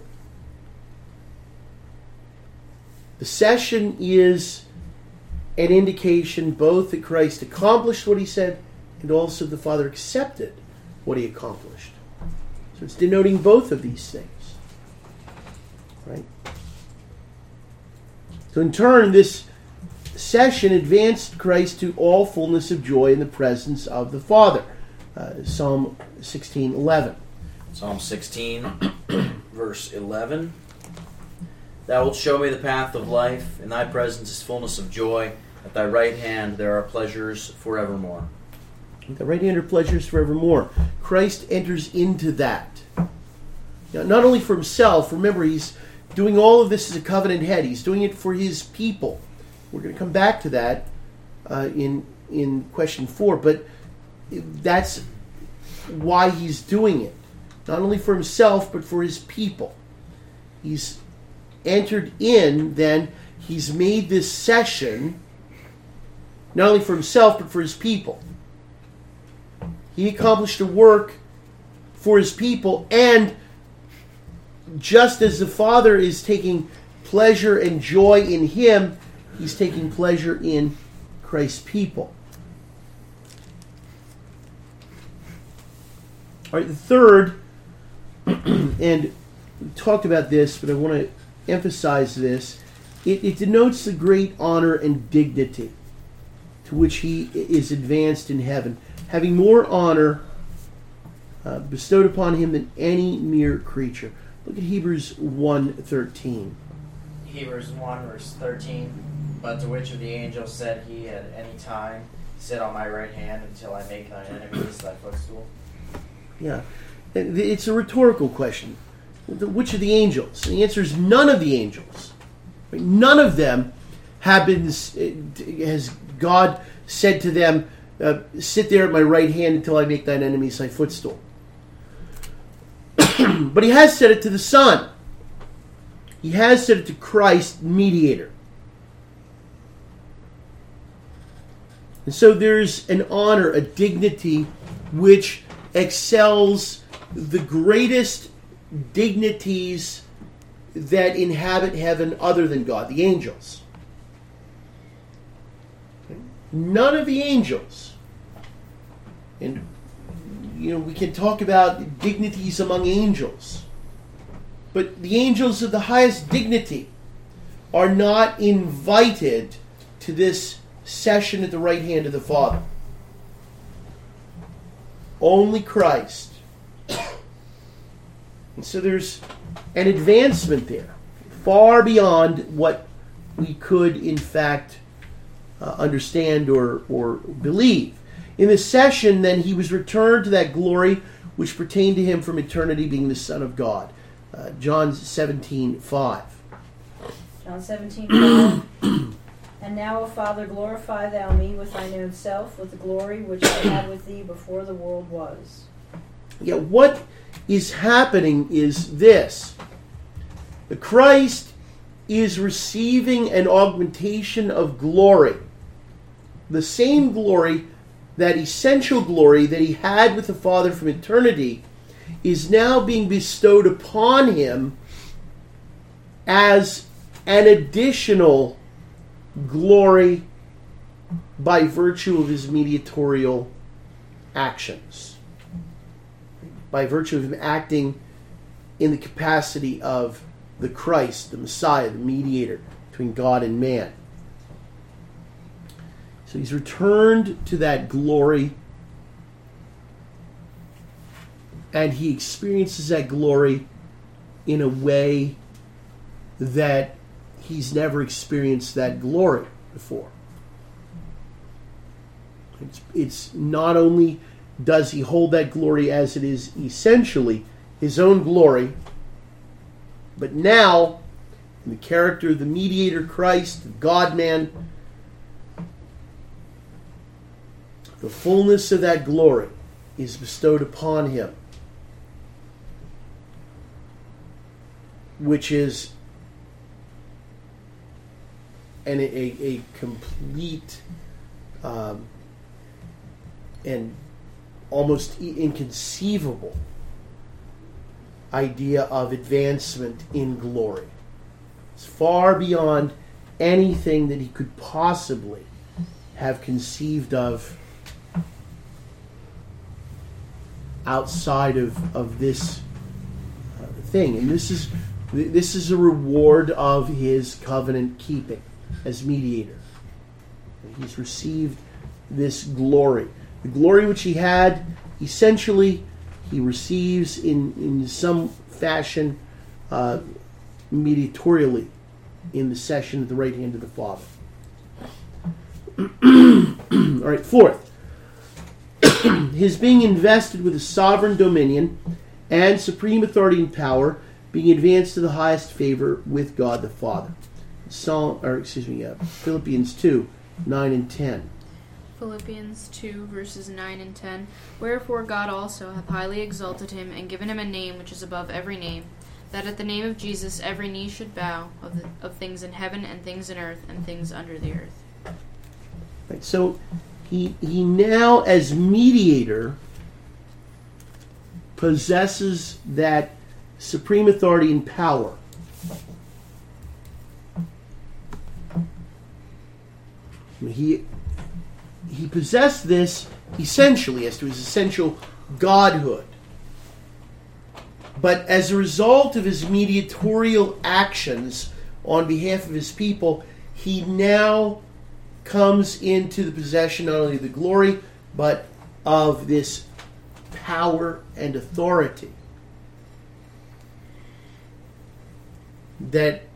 The session is an indication both that Christ accomplished what he said and also the Father accepted what he accomplished. So it's denoting both of these things. Right? So in turn, this session advanced Christ to all fullness of joy in the presence of the Father. Uh, Psalm sixteen eleven. Psalm sixteen, verse eleven. Thou wilt show me the path of life. In thy presence is fullness of joy. At thy right hand there are pleasures forevermore. At the right hand are pleasures forevermore. Christ enters into that. Now, not only for himself, remember, he's doing all of this as a covenant head. He's doing it for his people. We're going to come back to that uh, in in question four, but that's why he's doing it. Not only for himself, but for his people. He's entered in, then, he's made this session, not only for himself, but for his people. He accomplished a work for his people, and just as the Father is taking pleasure and joy in him, he's taking pleasure in Christ's people. All right, the third, and we talked about this, but I want to emphasize this. It, it denotes the great honor and dignity to which he is advanced in heaven, having more honor uh, bestowed upon him than any mere creature. Look at Hebrews one thirteen. Hebrews one, verse thirteen. But to which of the angels said he at any time, sit on my right hand until I make thine enemies thy footstool? Yeah, it's a rhetorical question. Which of the angels? And the answer is none of the angels. None of them have been, has God said to them, uh, sit there at my right hand until I make thine enemies thy footstool. But he has said it to the Son. He has said it to Christ, mediator. And so there's an honor, a dignity, which excels the greatest dignities that inhabit heaven other than God, the angels. None of the angels, and you know, we can talk about dignities among angels, but the angels of the highest dignity are not invited to this session at the right hand of the Father. Only Christ. And so there's an advancement there, far beyond what we could, in fact, uh, understand or, or believe. In the session, then, he was returned to that glory which pertained to him from eternity, being the Son of God. Uh, John seventeen five. John seventeen five. And now, O Father, glorify thou me with thine own self, with the glory which I had with thee before the world was. Yeah, what is happening is this. The Christ is receiving an augmentation of glory. The same glory, that essential glory that he had with the Father from eternity, is now being bestowed upon him as an additional glory by virtue of his mediatorial actions. By virtue of him acting in the capacity of the Christ, the Messiah, the mediator between God and man. So he's returned to that glory, and he experiences that glory in a way that he's never experienced that glory before. It's, it's not only does he hold that glory as it is essentially his own glory, but now, in the character of the mediator Christ, the God-man, the fullness of that glory is bestowed upon him, which is an, a, a complete um, and almost inconceivable idea of advancement in glory. It's far beyond anything that he could possibly have conceived of outside of, of this uh, thing. And this is this is a reward of his covenant keeping as mediator. He's received this glory. The glory which he had, essentially, he receives in, in some fashion uh, mediatorially in the session at the right hand of the Father. All right, fourth. His being invested with a sovereign dominion and supreme authority and power, being advanced to the highest favor with God the Father. Psalm, or excuse me, uh, Philippians two, nine and ten. Philippians two, verses nine and ten. Wherefore God also hath highly exalted him, and given him a name which is above every name, that at the name of Jesus every knee should bow, of, the, of things in heaven and things in earth and things under the earth. Right, so he he now, as mediator, possesses that supreme authority and power. I mean, he he possessed this essentially as to his essential godhood. But as a result of his mediatorial actions on behalf of his people, he now comes into the possession not only of the glory, but of this power and authority that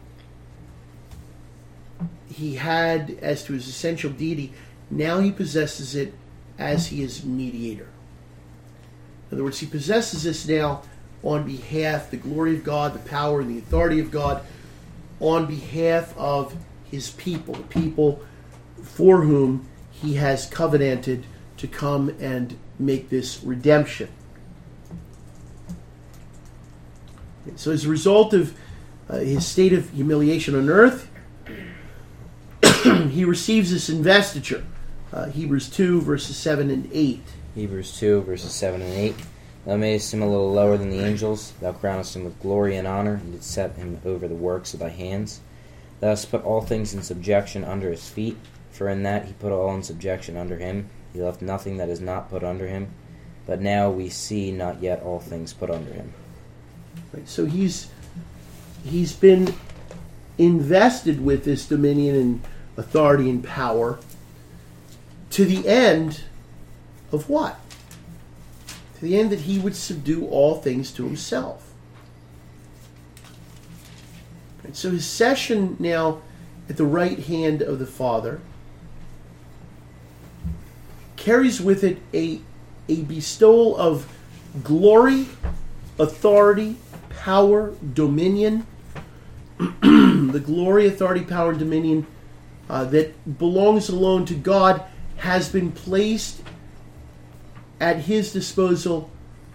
he had as to his essential deity. Now he possesses it as he is mediator. In other words, he possesses this now on behalf, the glory of God, the power and the authority of God, on behalf of his people, the people for whom he has covenanted to come and make this redemption. So as a result of uh, his state of humiliation on earth, he receives this investiture. Uh, Hebrews two, verses seven and eight. Hebrews two, verses seven and eight. Thou madest him a little lower than the angels. Thou crownest him with glory and honor, and didst set him over the works of thy hands. Thou hast put all things in subjection under his feet. For in that he put all in subjection under him. He left nothing that is not put under him. But now we see not yet all things put under him. Right, so he's he's been invested with this dominion and authority and power to the end of what? To the end that he would subdue all things to himself. And so his session now at the right hand of the Father carries with it a, a bestowal of glory, authority, power, dominion. The glory, authority, power, and dominion uh, that belongs alone to God has been placed at his disposal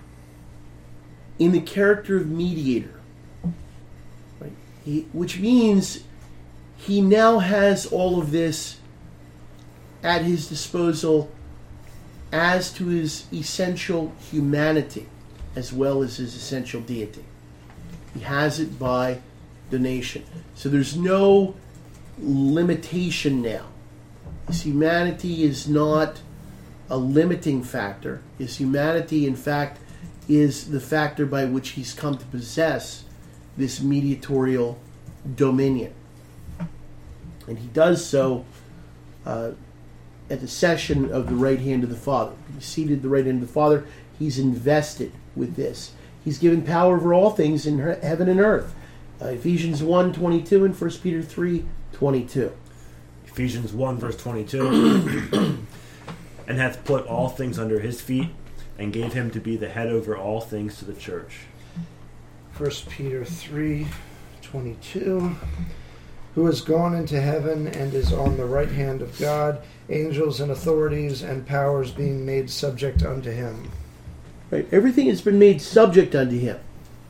in the character of mediator. Right? He, which means he now has all of this at his disposal as to his essential humanity as well as his essential deity. He has it by donation. So there's no limitation now. His humanity is not a limiting factor. His humanity, in fact, is the factor by which he's come to possess this mediatorial dominion. And he does so uh, at the session of the right hand of the Father. He's seated at the right hand of the Father. He's invested with this. He's given power over all things in heaven and earth. Uh, Ephesians one twenty-two and First Peter three twenty-two. Ephesians one, verse twenty-two. And hath put all things under his feet, and gave him to be the head over all things to the church. First Peter three twenty-two. Who has gone into heaven and is on the right hand of God, angels and authorities and powers being made subject unto him. Right, everything has been made subject unto him.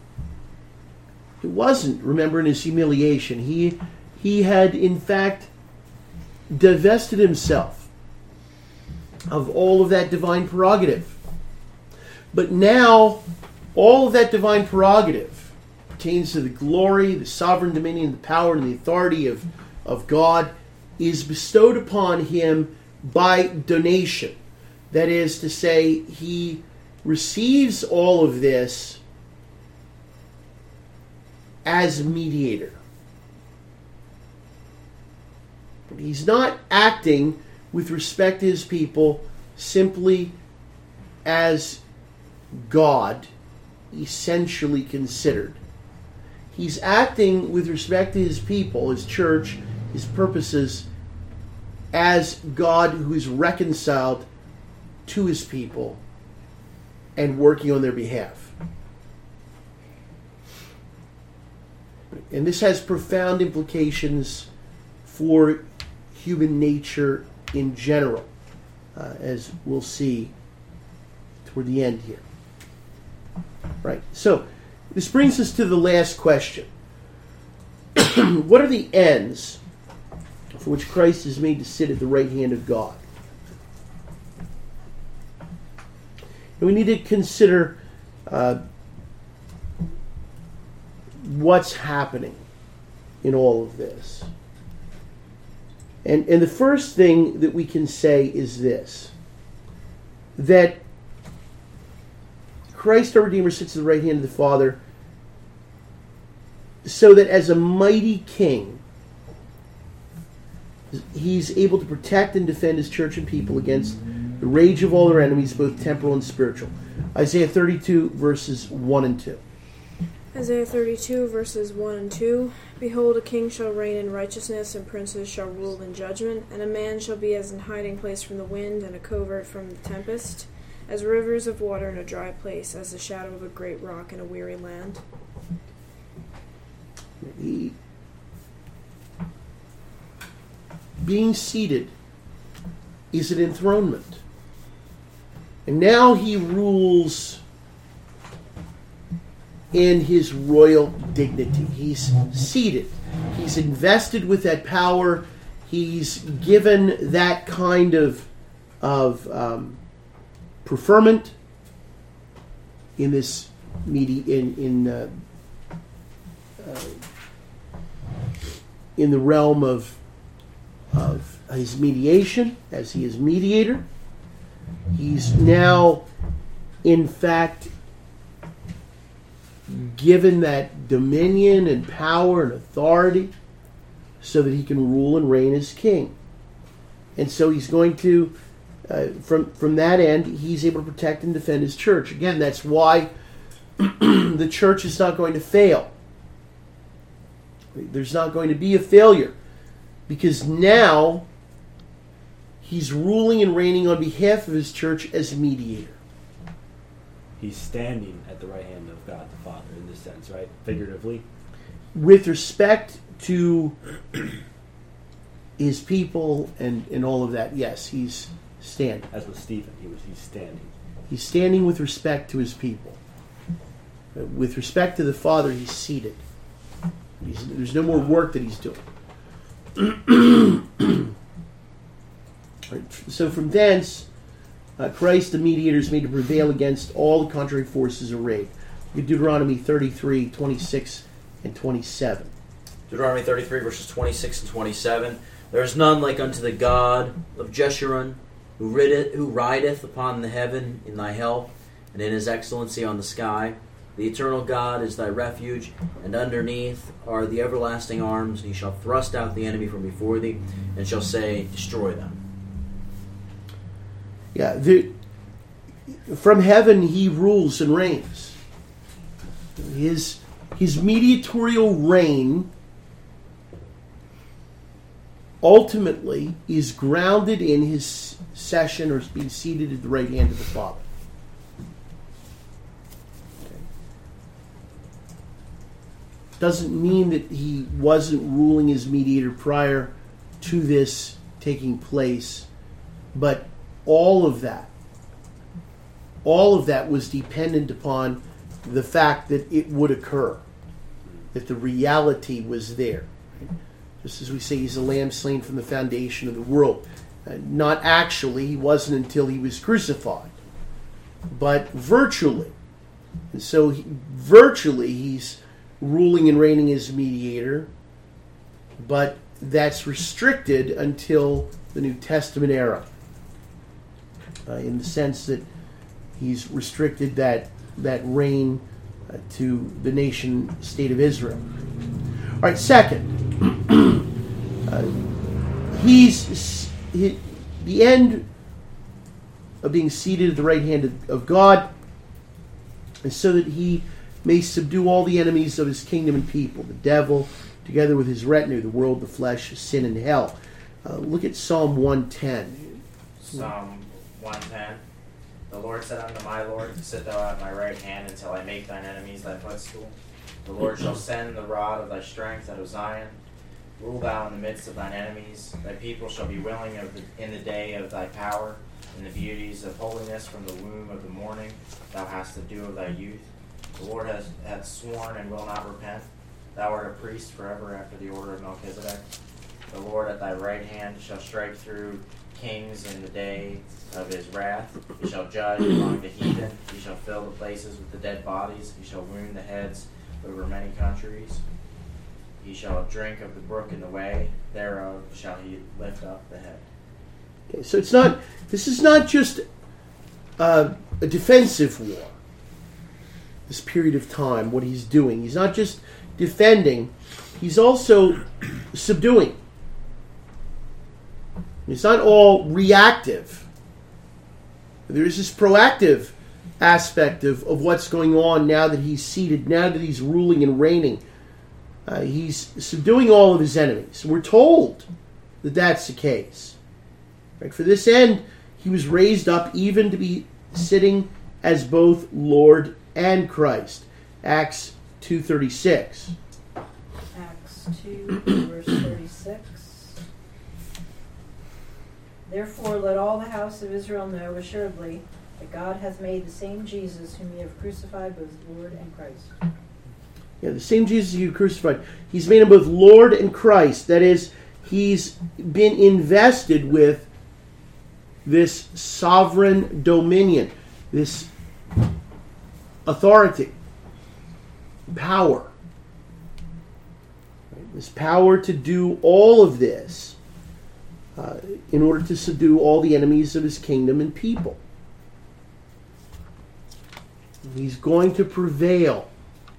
It wasn't, remember, in his humiliation. He he had, in fact, divested himself of all of that divine prerogative. But now, all of that divine prerogative pertains to the glory, the sovereign dominion, the power, and the authority of, of God is bestowed upon him by donation. That is to say, he receives all of this as mediator. He's not acting with respect to his people simply as God essentially considered. He's acting with respect to his people, his church, his purposes, as God who is reconciled to his people and working on their behalf. And this has profound implications for human nature in general, uh, as we'll see toward the end here. Right. So, this brings us to the last question. What are the ends for which Christ is made to sit at the right hand of God? And we need to consider uh, what's happening in all of this. And, and the first thing that we can say is this, that Christ our Redeemer sits at the right hand of the Father so that as a mighty king, he's able to protect and defend his church and people against the rage of all their enemies, both temporal and spiritual. Isaiah thirty-two, verses one and two. Isaiah thirty-two, verses one and two. Behold, a king shall reign in righteousness, and princes shall rule in judgment, and a man shall be as an hiding place from the wind, and a covert from the tempest, as rivers of water in a dry place, as the shadow of a great rock in a weary land. He, being seated is an enthronement. And now he rules in his royal dignity. He's seated. He's invested with that power. He's given that kind of, of um, preferment in this medi- in in uh, uh, in the realm of of his mediation, as he is mediator. He's now, in fact, given that dominion and power and authority so that he can rule and reign as king. And so he's going to, uh, from, from that end, he's able to protect and defend his church. Again, that's why the church is not going to fail. There's not going to be a failure, because now he's ruling and reigning on behalf of his church as mediator. He's standing at the right hand of God the Father in this sense, right? Figuratively. With respect to his people and, and all of that, yes, he's standing. As with Stephen, he was he's standing. He's standing with respect to his people. With respect to the Father, he's seated. He's, there's no more work that he's doing. So from thence, uh, Christ the mediator is made to prevail against all the contrary forces arrayed. Deuteronomy thirty-three, twenty-six and twenty-seven. Deuteronomy thirty-three, verses twenty-six and twenty-seven. There is none like unto the God of Jeshurun, who rideth, who rideth upon the heaven in thy help, and in his excellency on the sky. The eternal God is thy refuge, and underneath are the everlasting arms. He shall thrust out the enemy from before thee, and shall say, destroy them. Yeah, the, from heaven he rules and reigns. His, his mediatorial reign ultimately is grounded in his session or being seated at the right hand of the Father. Doesn't mean that he wasn't ruling as mediator prior to this taking place, but all of that, all of that was dependent upon the fact that it would occur, that the reality was there. Just as we say, he's a lamb slain from the foundation of the world. Uh, not actually, he wasn't until he was crucified, but virtually. And so he, virtually he's ruling and reigning as mediator, but that's restricted until the New Testament era, uh, in the sense that he's restricted that that reign uh, to the nation state of Israel. All right, second, uh, he's he, the end of being seated at the right hand of, of God is so that he may subdue all the enemies of his kingdom and people, the devil, together with his retinue, the world, the flesh, sin, and hell. Uh, look at Psalm one ten. Psalm one ten. The Lord said unto my Lord, sit thou at my right hand until I make thine enemies thy footstool. The Lord shall send the rod of thy strength out of Zion. Rule thou in the midst of thine enemies. Thy people shall be willing of the, in the day of thy power. In the beauties of holiness from the womb of the morning thou hast the dew of thy youth. The Lord has, hath sworn and will not repent. Thou art a priest forever after the order of Melchizedek. The Lord at thy right hand shall strike through kings in the day of his wrath. He shall judge among the heathen. He shall fill the places with the dead bodies. He shall wound the heads over many countries. he shall drink of the brook in the way, thereof shall he lift up the head. Okay, so it's not. This is not just uh, a defensive war. This period of time, what he's doing, he's not just defending; he's also subduing. It's not all reactive. There is this proactive aspect of, of what's going on now that he's seated, now that he's ruling and reigning. Uh, he's subduing all of his enemies. We're told that that's the case. Right? For this end, he was raised up even to be sitting as both Lord and Christ. Acts two thirty-six. Acts two, verse thirty-six. Therefore let all the house of Israel know assuredly that God hath made the same Jesus whom ye have crucified both Lord and Christ. Yeah, the same Jesus you crucified. He's made him both Lord and Christ. That is, he's been invested with this sovereign dominion, this authority, power. This power to do all of this uh, in order to subdue all the enemies of his kingdom and people. He's going to prevail.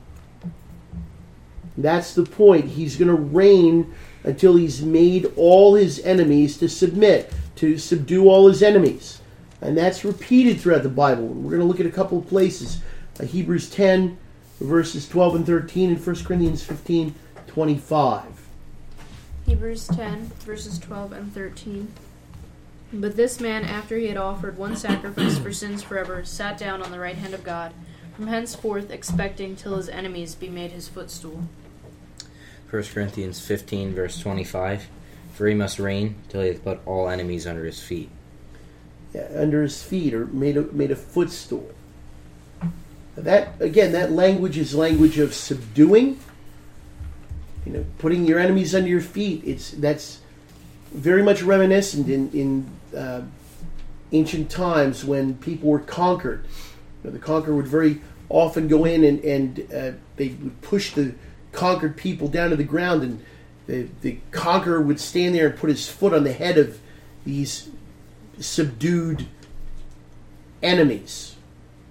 That's the point. He's going to reign until he's made all his enemies to submit, to subdue all his enemies. And that's repeated throughout the Bible. We're going to look at a couple of places. Uh, Hebrews ten, verses twelve and thirteen, and First Corinthians fifteen, twenty-five. Hebrews ten, verses twelve and thirteen. But this man, after he had offered one sacrifice for sins forever, sat down on the right hand of God, from henceforth expecting till his enemies be made his footstool. First Corinthians fifteen, verse twenty-five. For he must reign till he hath put all enemies under his feet. Yeah, under his feet, or made a, made a footstool. That, again, that language is language of subduing. You know, putting your enemies under your feet. It's that's very much reminiscent in in uh, ancient times when people were conquered. You know, the conqueror would very often go in and and uh, they would push the conquered people down to the ground, and the the conqueror would stand there and put his foot on the head of these subdued enemies.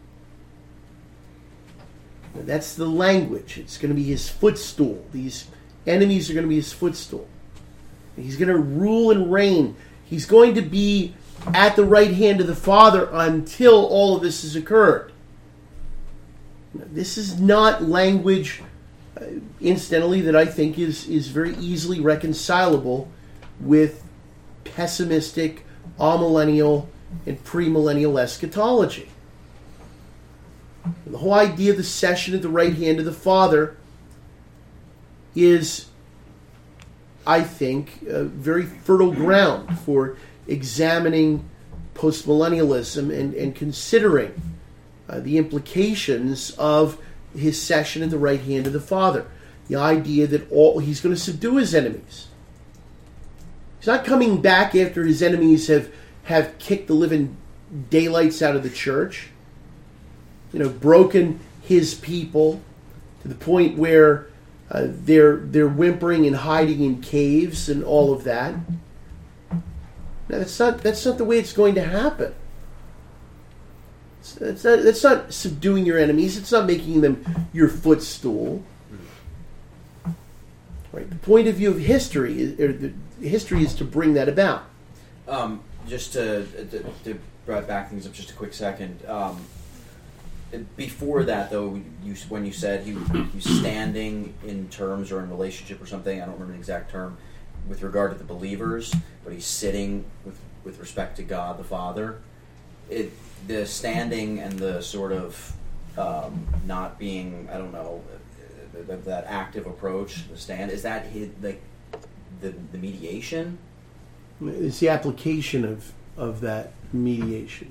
And that's the language. It's going to be his footstool. These enemies are going to be his footstool. He's going to rule and reign. He's going to be at the right hand of the Father until all of this has occurred. This is not language, uh, incidentally, that I think is, is very easily reconcilable with pessimistic, amillennial, and premillennial eschatology. The whole idea of the session at the right hand of the Father is, I think, a very fertile ground for examining postmillennialism and, and considering uh, the implications of his session at the right hand of the Father. The idea that all he's going to subdue his enemies. He's not coming back after his enemies have, have kicked the living daylights out of the church. You know, broken his people to the point where uh, they're they're whimpering and hiding in caves and all of that. Now, that's not that's not the way it's going to happen. It's, it's not, that's not subduing your enemies. It's not making them your footstool. Right. The point of view of history, is, or the history, is to bring that about. Um, just to, to to back things up just a quick second. Um, Before that, though, you when you said he, he was standing in terms or in relationship or something, I don't remember the exact term, with regard to the believers, but he's sitting with, with respect to God the Father. It the standing and the sort of um, not being, I don't know, that active approach, the stand, is that his, like the the mediation? It's the application of of that mediation.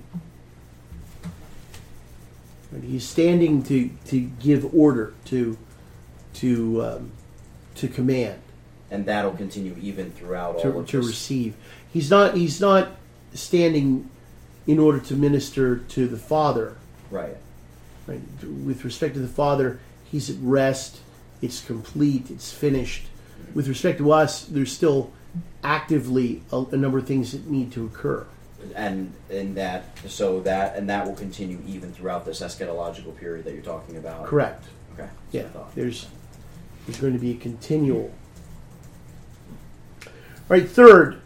He's standing to, to give order, to to um, to command, and that'll continue even throughout to, all of to this. receive. He's not he's not standing in order to minister to the Father. Right. Right. With respect to the Father, he's at rest. It's complete. It's finished. with respect to us, there's still actively a, a number of things that need to occur. And in that, so that and that will continue even throughout this eschatological period that you're talking about. Correct. Okay. Yeah. There's there's going to be a continual. All right. Third,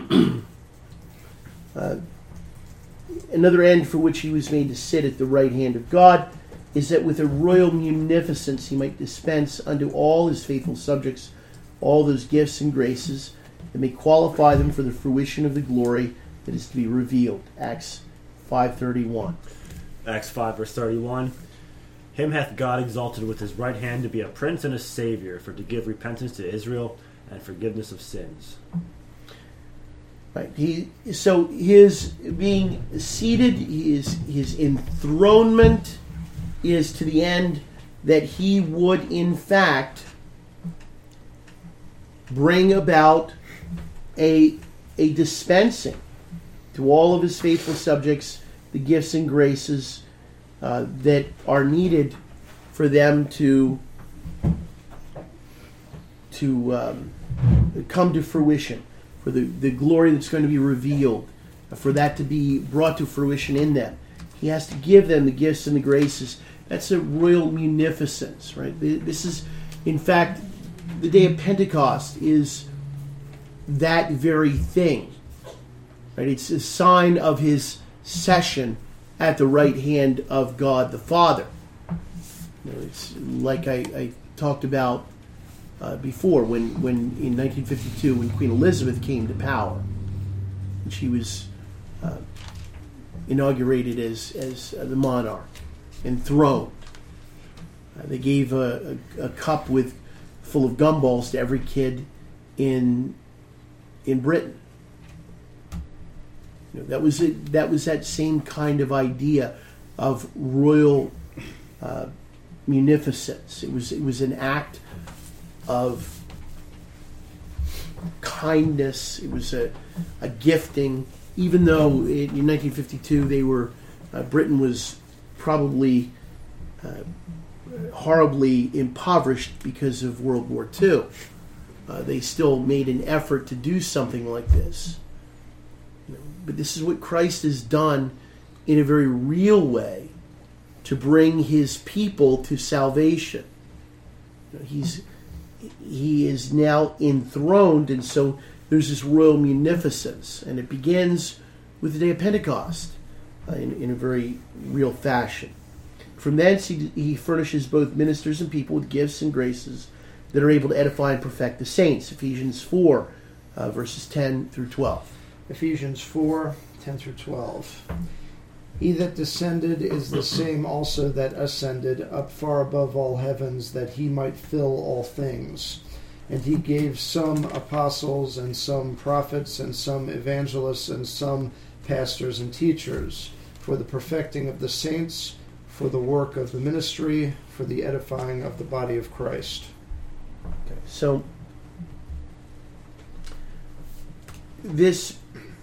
uh, another end for which he was made to sit at the right hand of God is that with a royal munificence he might dispense unto all his faithful subjects all those gifts and graces that may qualify them for the fruition of the glory that is to be revealed. Acts five thirty-one. Acts five, verse thirty-one. Him hath God exalted with his right hand to be a prince and a savior, for to give repentance to Israel and forgiveness of sins. Right. He so his being seated, his his enthronement is to the end that he would in fact bring about a a dispensing to all of his faithful subjects the gifts and graces uh, that are needed for them to to um, come to fruition, for the, the glory that's going to be revealed, for that to be brought to fruition in them. He has to give them the gifts and the graces. That's a royal munificence, right? This is, in fact, the day of Pentecost is that very thing. Right? It's a sign of his session at the right hand of God the Father. You know, it's like I, I talked about uh, before, when, when in nineteen fifty-two, when Queen Elizabeth came to power, and she was uh, inaugurated as as uh, the monarch, enthroned. Uh, they gave a, a, a cup with full of gumballs to every kid in in Britain. You know, that was it. That was that same kind of idea of royal uh, munificence. It was it was an act of kindness. It was a, a gifting. Even though in, in nineteen fifty-two they were uh, Britain was probably uh, horribly impoverished because of World War Two. Uh, they still made an effort to do something like this. You know, but this is what Christ has done in a very real way to bring his people to salvation. You know, he's he is now enthroned, and so there's this royal munificence, and it begins with the day of Pentecost uh, in, in a very real fashion. From thence he, he furnishes both ministers and people with gifts and graces that are able to edify and perfect the saints. Ephesians four, uh, verses ten through twelve. Ephesians four, ten through twelve. He that descended is the same also that ascended up far above all heavens, that he might fill all things. And he gave some apostles, and some prophets, and some evangelists, and some pastors and teachers, for the perfecting of the saints, for the work of the ministry, for the edifying of the body of Christ. Okay, so this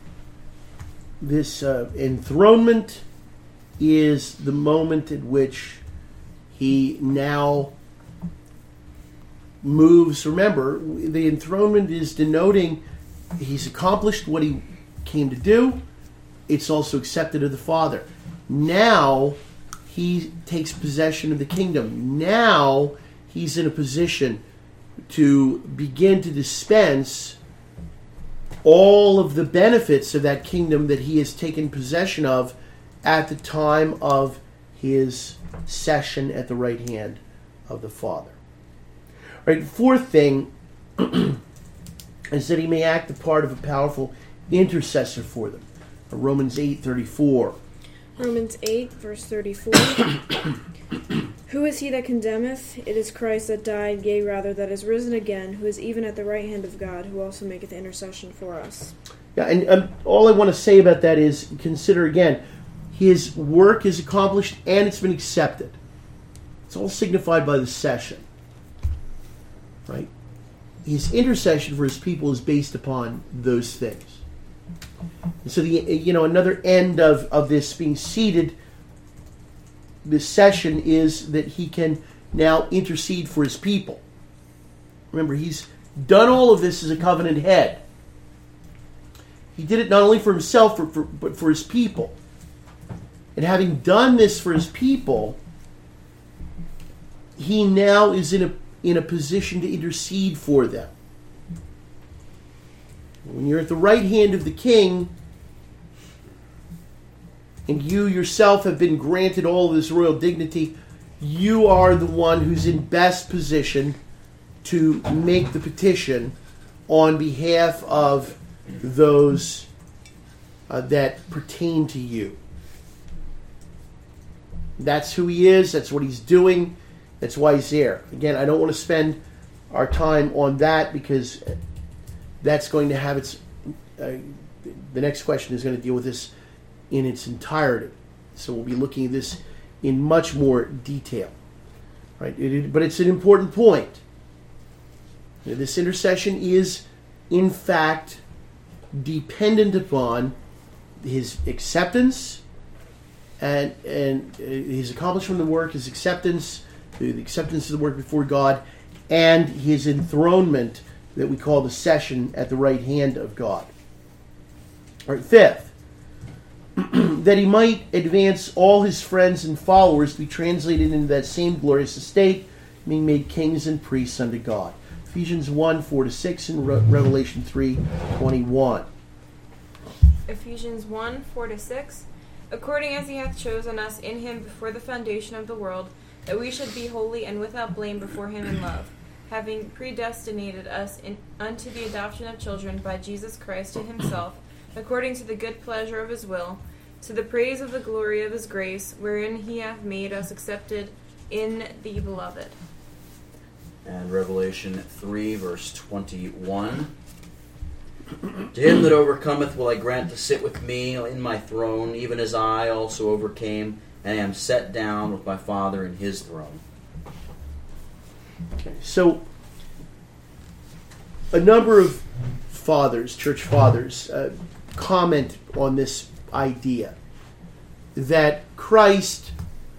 this uh, enthronement is the moment at which he now moves. Remember, the enthronement is denoting he's accomplished what he came to do. It's also accepted of the Father. Now he takes possession of the kingdom. Now he's in a position to begin to dispense all of the benefits of that kingdom that he has taken possession of at the time of his session at the right hand of the Father. All right, fourth thing is that he may act the part of a powerful intercessor for them. Romans eight thirty-four. Romans eight, verse thirty-four. Who is he that condemneth? It is Christ that died, yea, rather, that is risen again, who is even at the right hand of God, who also maketh intercession for us. Yeah, and um, all I want to say about that is, consider again, his work is accomplished and it's been accepted. It's all signified by the session. Right? His intercession for his people is based upon those things. And so, the you know, another end of, of this being seated, this session, is that he can now intercede for his people. Remember, he's done all of this as a covenant head. He did it not only for himself, for, for, but for his people. And having done this for his people, he now is in a, in a position to intercede for them. When you're at the right hand of the king, and you yourself have been granted all of this royal dignity, you are the one who's in best position to make the petition on behalf of those uh, that pertain to you. That's who he is. That's what he's doing. That's why he's there. Again, I don't want to spend our time on that because that's going to have its... Uh, the next question is going to deal with this in its entirety. So we'll be looking at this in much more detail. Right? It, it, but it's an important point. This intercession is, in fact, dependent upon his acceptance and and his accomplishment of the work, his acceptance, the acceptance of the work before God, and his enthronement that we call the session at the right hand of God. All right, fifth, that he might advance all his friends and followers to be translated into that same glorious estate, being made kings and priests unto God. Ephesians one, four to six, and Re- Revelation three, twenty-one. Ephesians one, four to six. According as he hath chosen us in him before the foundation of the world, that we should be holy and without blame before him in love, having predestinated us in, unto the adoption of children by Jesus Christ to himself, according to the good pleasure of his will, to the praise of the glory of his grace, wherein he hath made us accepted in the beloved. And Revelation three, verse twenty-one. To him that overcometh will I grant to sit with me in my throne, even as I also overcame, and am set down with my Father in his throne. Okay, so a number of fathers, church fathers, uh, comment on this idea that Christ,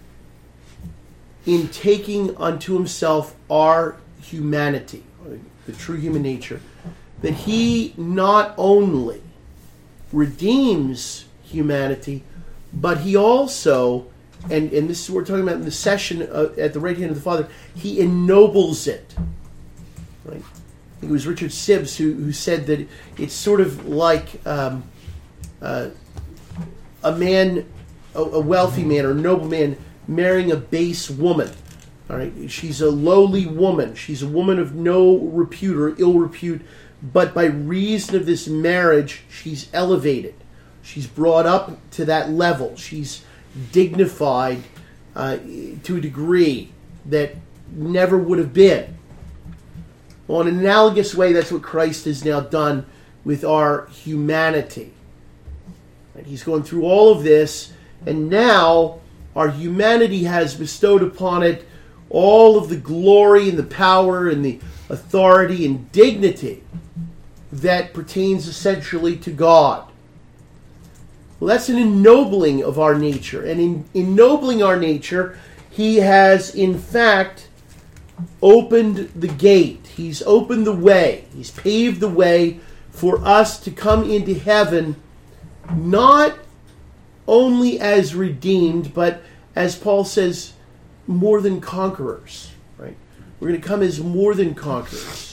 in taking unto himself our humanity, the true human nature, that he not only redeems humanity, but he also, and, and this is what we're talking about in the session uh, at the right hand of the Father, he ennobles it. Right? I think it was Richard Sibbes who, who said that it's sort of like um, uh, a man, a, a wealthy man or a noble man marrying a base woman. All right, she's a lowly woman. She's a woman of no repute or ill repute, but by reason of this marriage, she's elevated. She's brought up to that level. She's dignified uh, to a degree that never would have been. Well, in an analogous way, that's what Christ has now done with our humanity. And he's gone through all of this, and now our humanity has bestowed upon it all of the glory and the power and the authority and dignity that pertains essentially to God. Well, that's an ennobling of our nature. And in ennobling our nature, he has, in fact, opened the gate. He's opened the way. He's paved the way for us to come into heaven, not only as redeemed, but as Paul says, more than conquerors. Right? We're going to come as more than conquerors.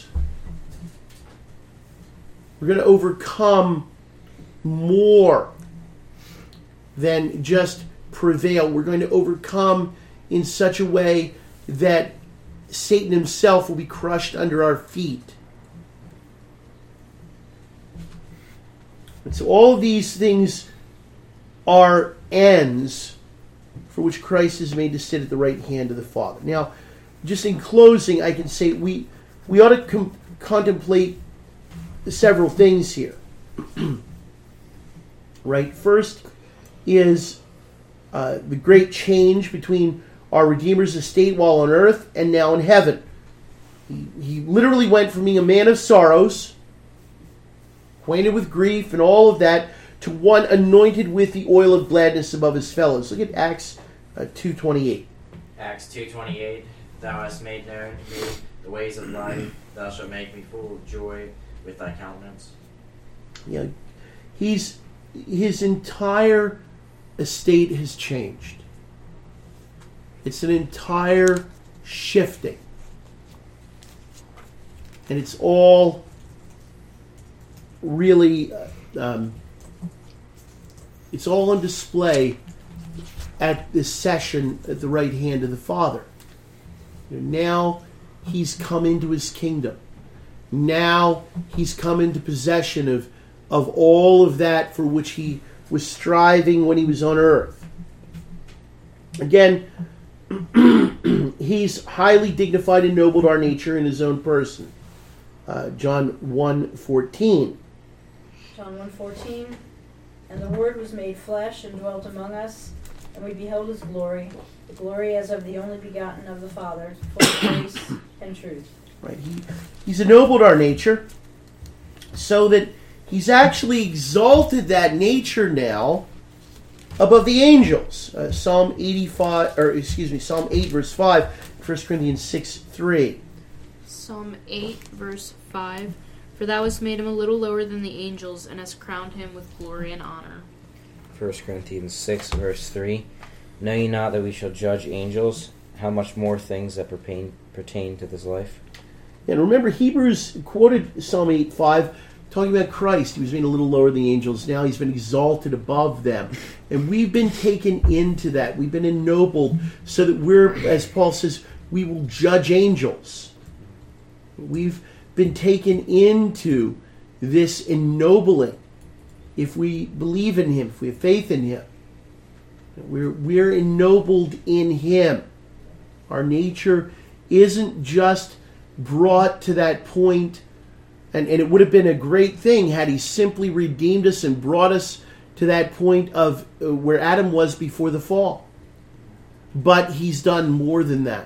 We're going to overcome more than just prevail. We're going to overcome in such a way that Satan himself will be crushed under our feet. And so all of these things are ends for which Christ is made to sit at the right hand of the Father. Now, just in closing, I can say we we ought to com- contemplate several things here. Right? First is uh, the great change between our Redeemer's estate while on earth and now in heaven. He, he literally went from being a man of sorrows, acquainted with grief and all of that, to one anointed with the oil of gladness above his fellows. Look at Acts uh, two twenty-eight. Acts two twenty-eight. Thou hast made known to me the ways of life. Thou shalt make me full of joy with thy countenance. Yeah, he's his entire estate has changed. It's an entire shifting, and it's all really uh, um, it's all on display at this session at the right hand of the Father. You know, now he's come into his kingdom. Now he's come into possession of of all of that for which he was striving when he was on earth. Again, he's highly dignified and ennobled our nature in his own person. Uh, John one fourteen. John one fourteen. And the Word was made flesh and dwelt among us, and we beheld his glory, the glory as of the only begotten of the Father, full of grace and truth. Right. He, he's ennobled our nature so that he's actually exalted that nature now above the angels. Uh, Psalm eighty-five, or excuse me, Psalm eight, verse five, First Corinthians six, three. Psalm eight, verse five. For thou hast made him a little lower than the angels, and hast crowned him with glory and honor. First Corinthians six, verse three. Know ye not that we shall judge angels? How much more things that pertain, pertain to this life? And remember, Hebrews quoted Psalm eight, five, talking about Christ. He was made a little lower than the angels. Now he's been exalted above them. And we've been taken into that. We've been ennobled so that we're, as Paul says, we will judge angels. We've been taken into this ennobling if we believe in him, if we have faith in him. We're, we're ennobled in him. Our nature isn't just brought to that point, and, and it would have been a great thing had he simply redeemed us and brought us to that point of uh, where Adam was before the fall. But he's done more than that.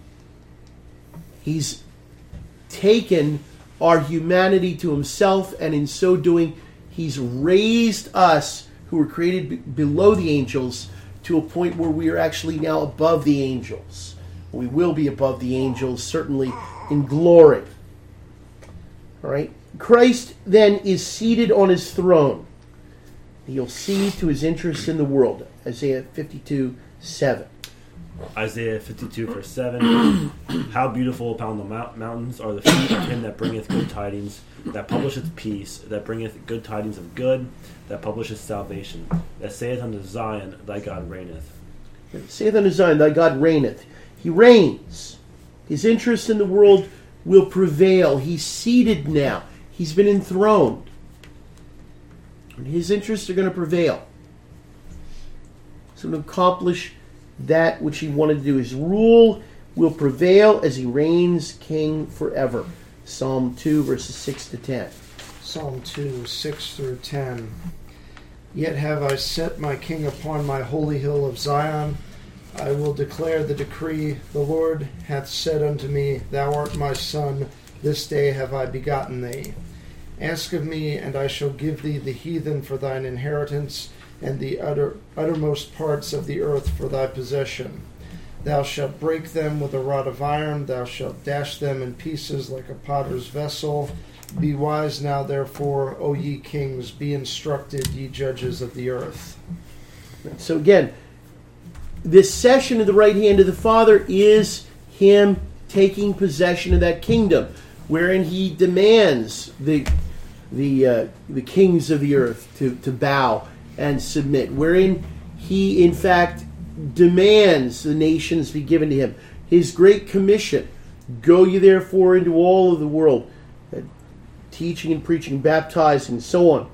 He's taken our humanity to himself, and in so doing, he's raised us, who were created b- below the angels, to a point where we are actually now above the angels. We will be above the angels, certainly in glory. All right. Christ then is seated on his throne. He'll see to his interests in the world. Isaiah fifty-two, seven. Isaiah fifty-two, verse seven. How beautiful upon the mount- mountains are the feet of him that bringeth good tidings, that publisheth peace, that bringeth good tidings of good, that publisheth salvation, that saith unto Zion, thy God reigneth. Saith unto Zion, thy God reigneth. He reigns. His interest in the world will prevail. He's seated now. He's been enthroned. And his interests are going to prevail. So to accomplish that which he wanted to do. His rule will prevail as he reigns king forever. Psalm two, verses six to ten. Psalm two, six through ten. Yet have I set my king upon my holy hill of Zion. I will declare the decree. The Lord hath said unto me, Thou art my son, this day have I begotten thee. Ask of me, and I shall give thee the heathen for thine inheritance, and the utter, uttermost parts of the earth for thy possession. Thou shalt break them with a rod of iron, thou shalt dash them in pieces like a potter's vessel. Be wise now, therefore, O ye kings, be instructed, ye judges of the earth. So again, this session of the right hand of the Father is him taking possession of that kingdom, wherein he demands the the uh, the kings of the earth to, to bow and submit, wherein he in fact demands the nations be given to him. His great commission, go ye therefore into all of the world, uh, teaching and preaching, baptizing, and so on.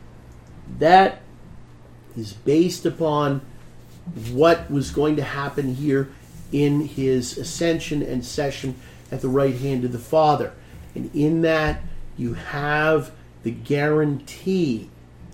That is based upon what was going to happen here in his ascension and session at the right hand of the Father. And in that, you have the guarantee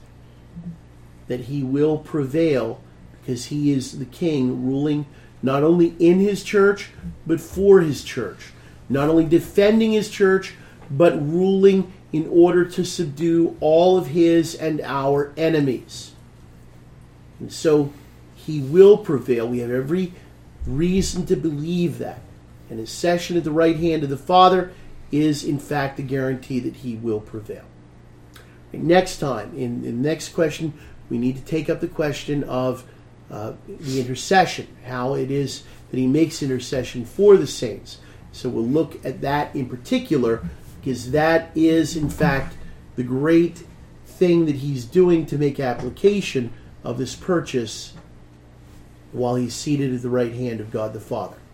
that he will prevail because he is the king ruling not only in his church, but for his church. Not only defending his church, but ruling in order to subdue all of his and our enemies. And so he will prevail. We have every reason to believe that. and his session at the right hand of the Father is, in fact, the guarantee that he will prevail. Next time, in, in the next question, we need to take up the question of uh, the intercession, how it is that he makes intercession for the saints. So we'll look at that in particular, because that is, in fact, the great thing that he's doing to make application of this purchase while he's seated at the right hand of God the Father.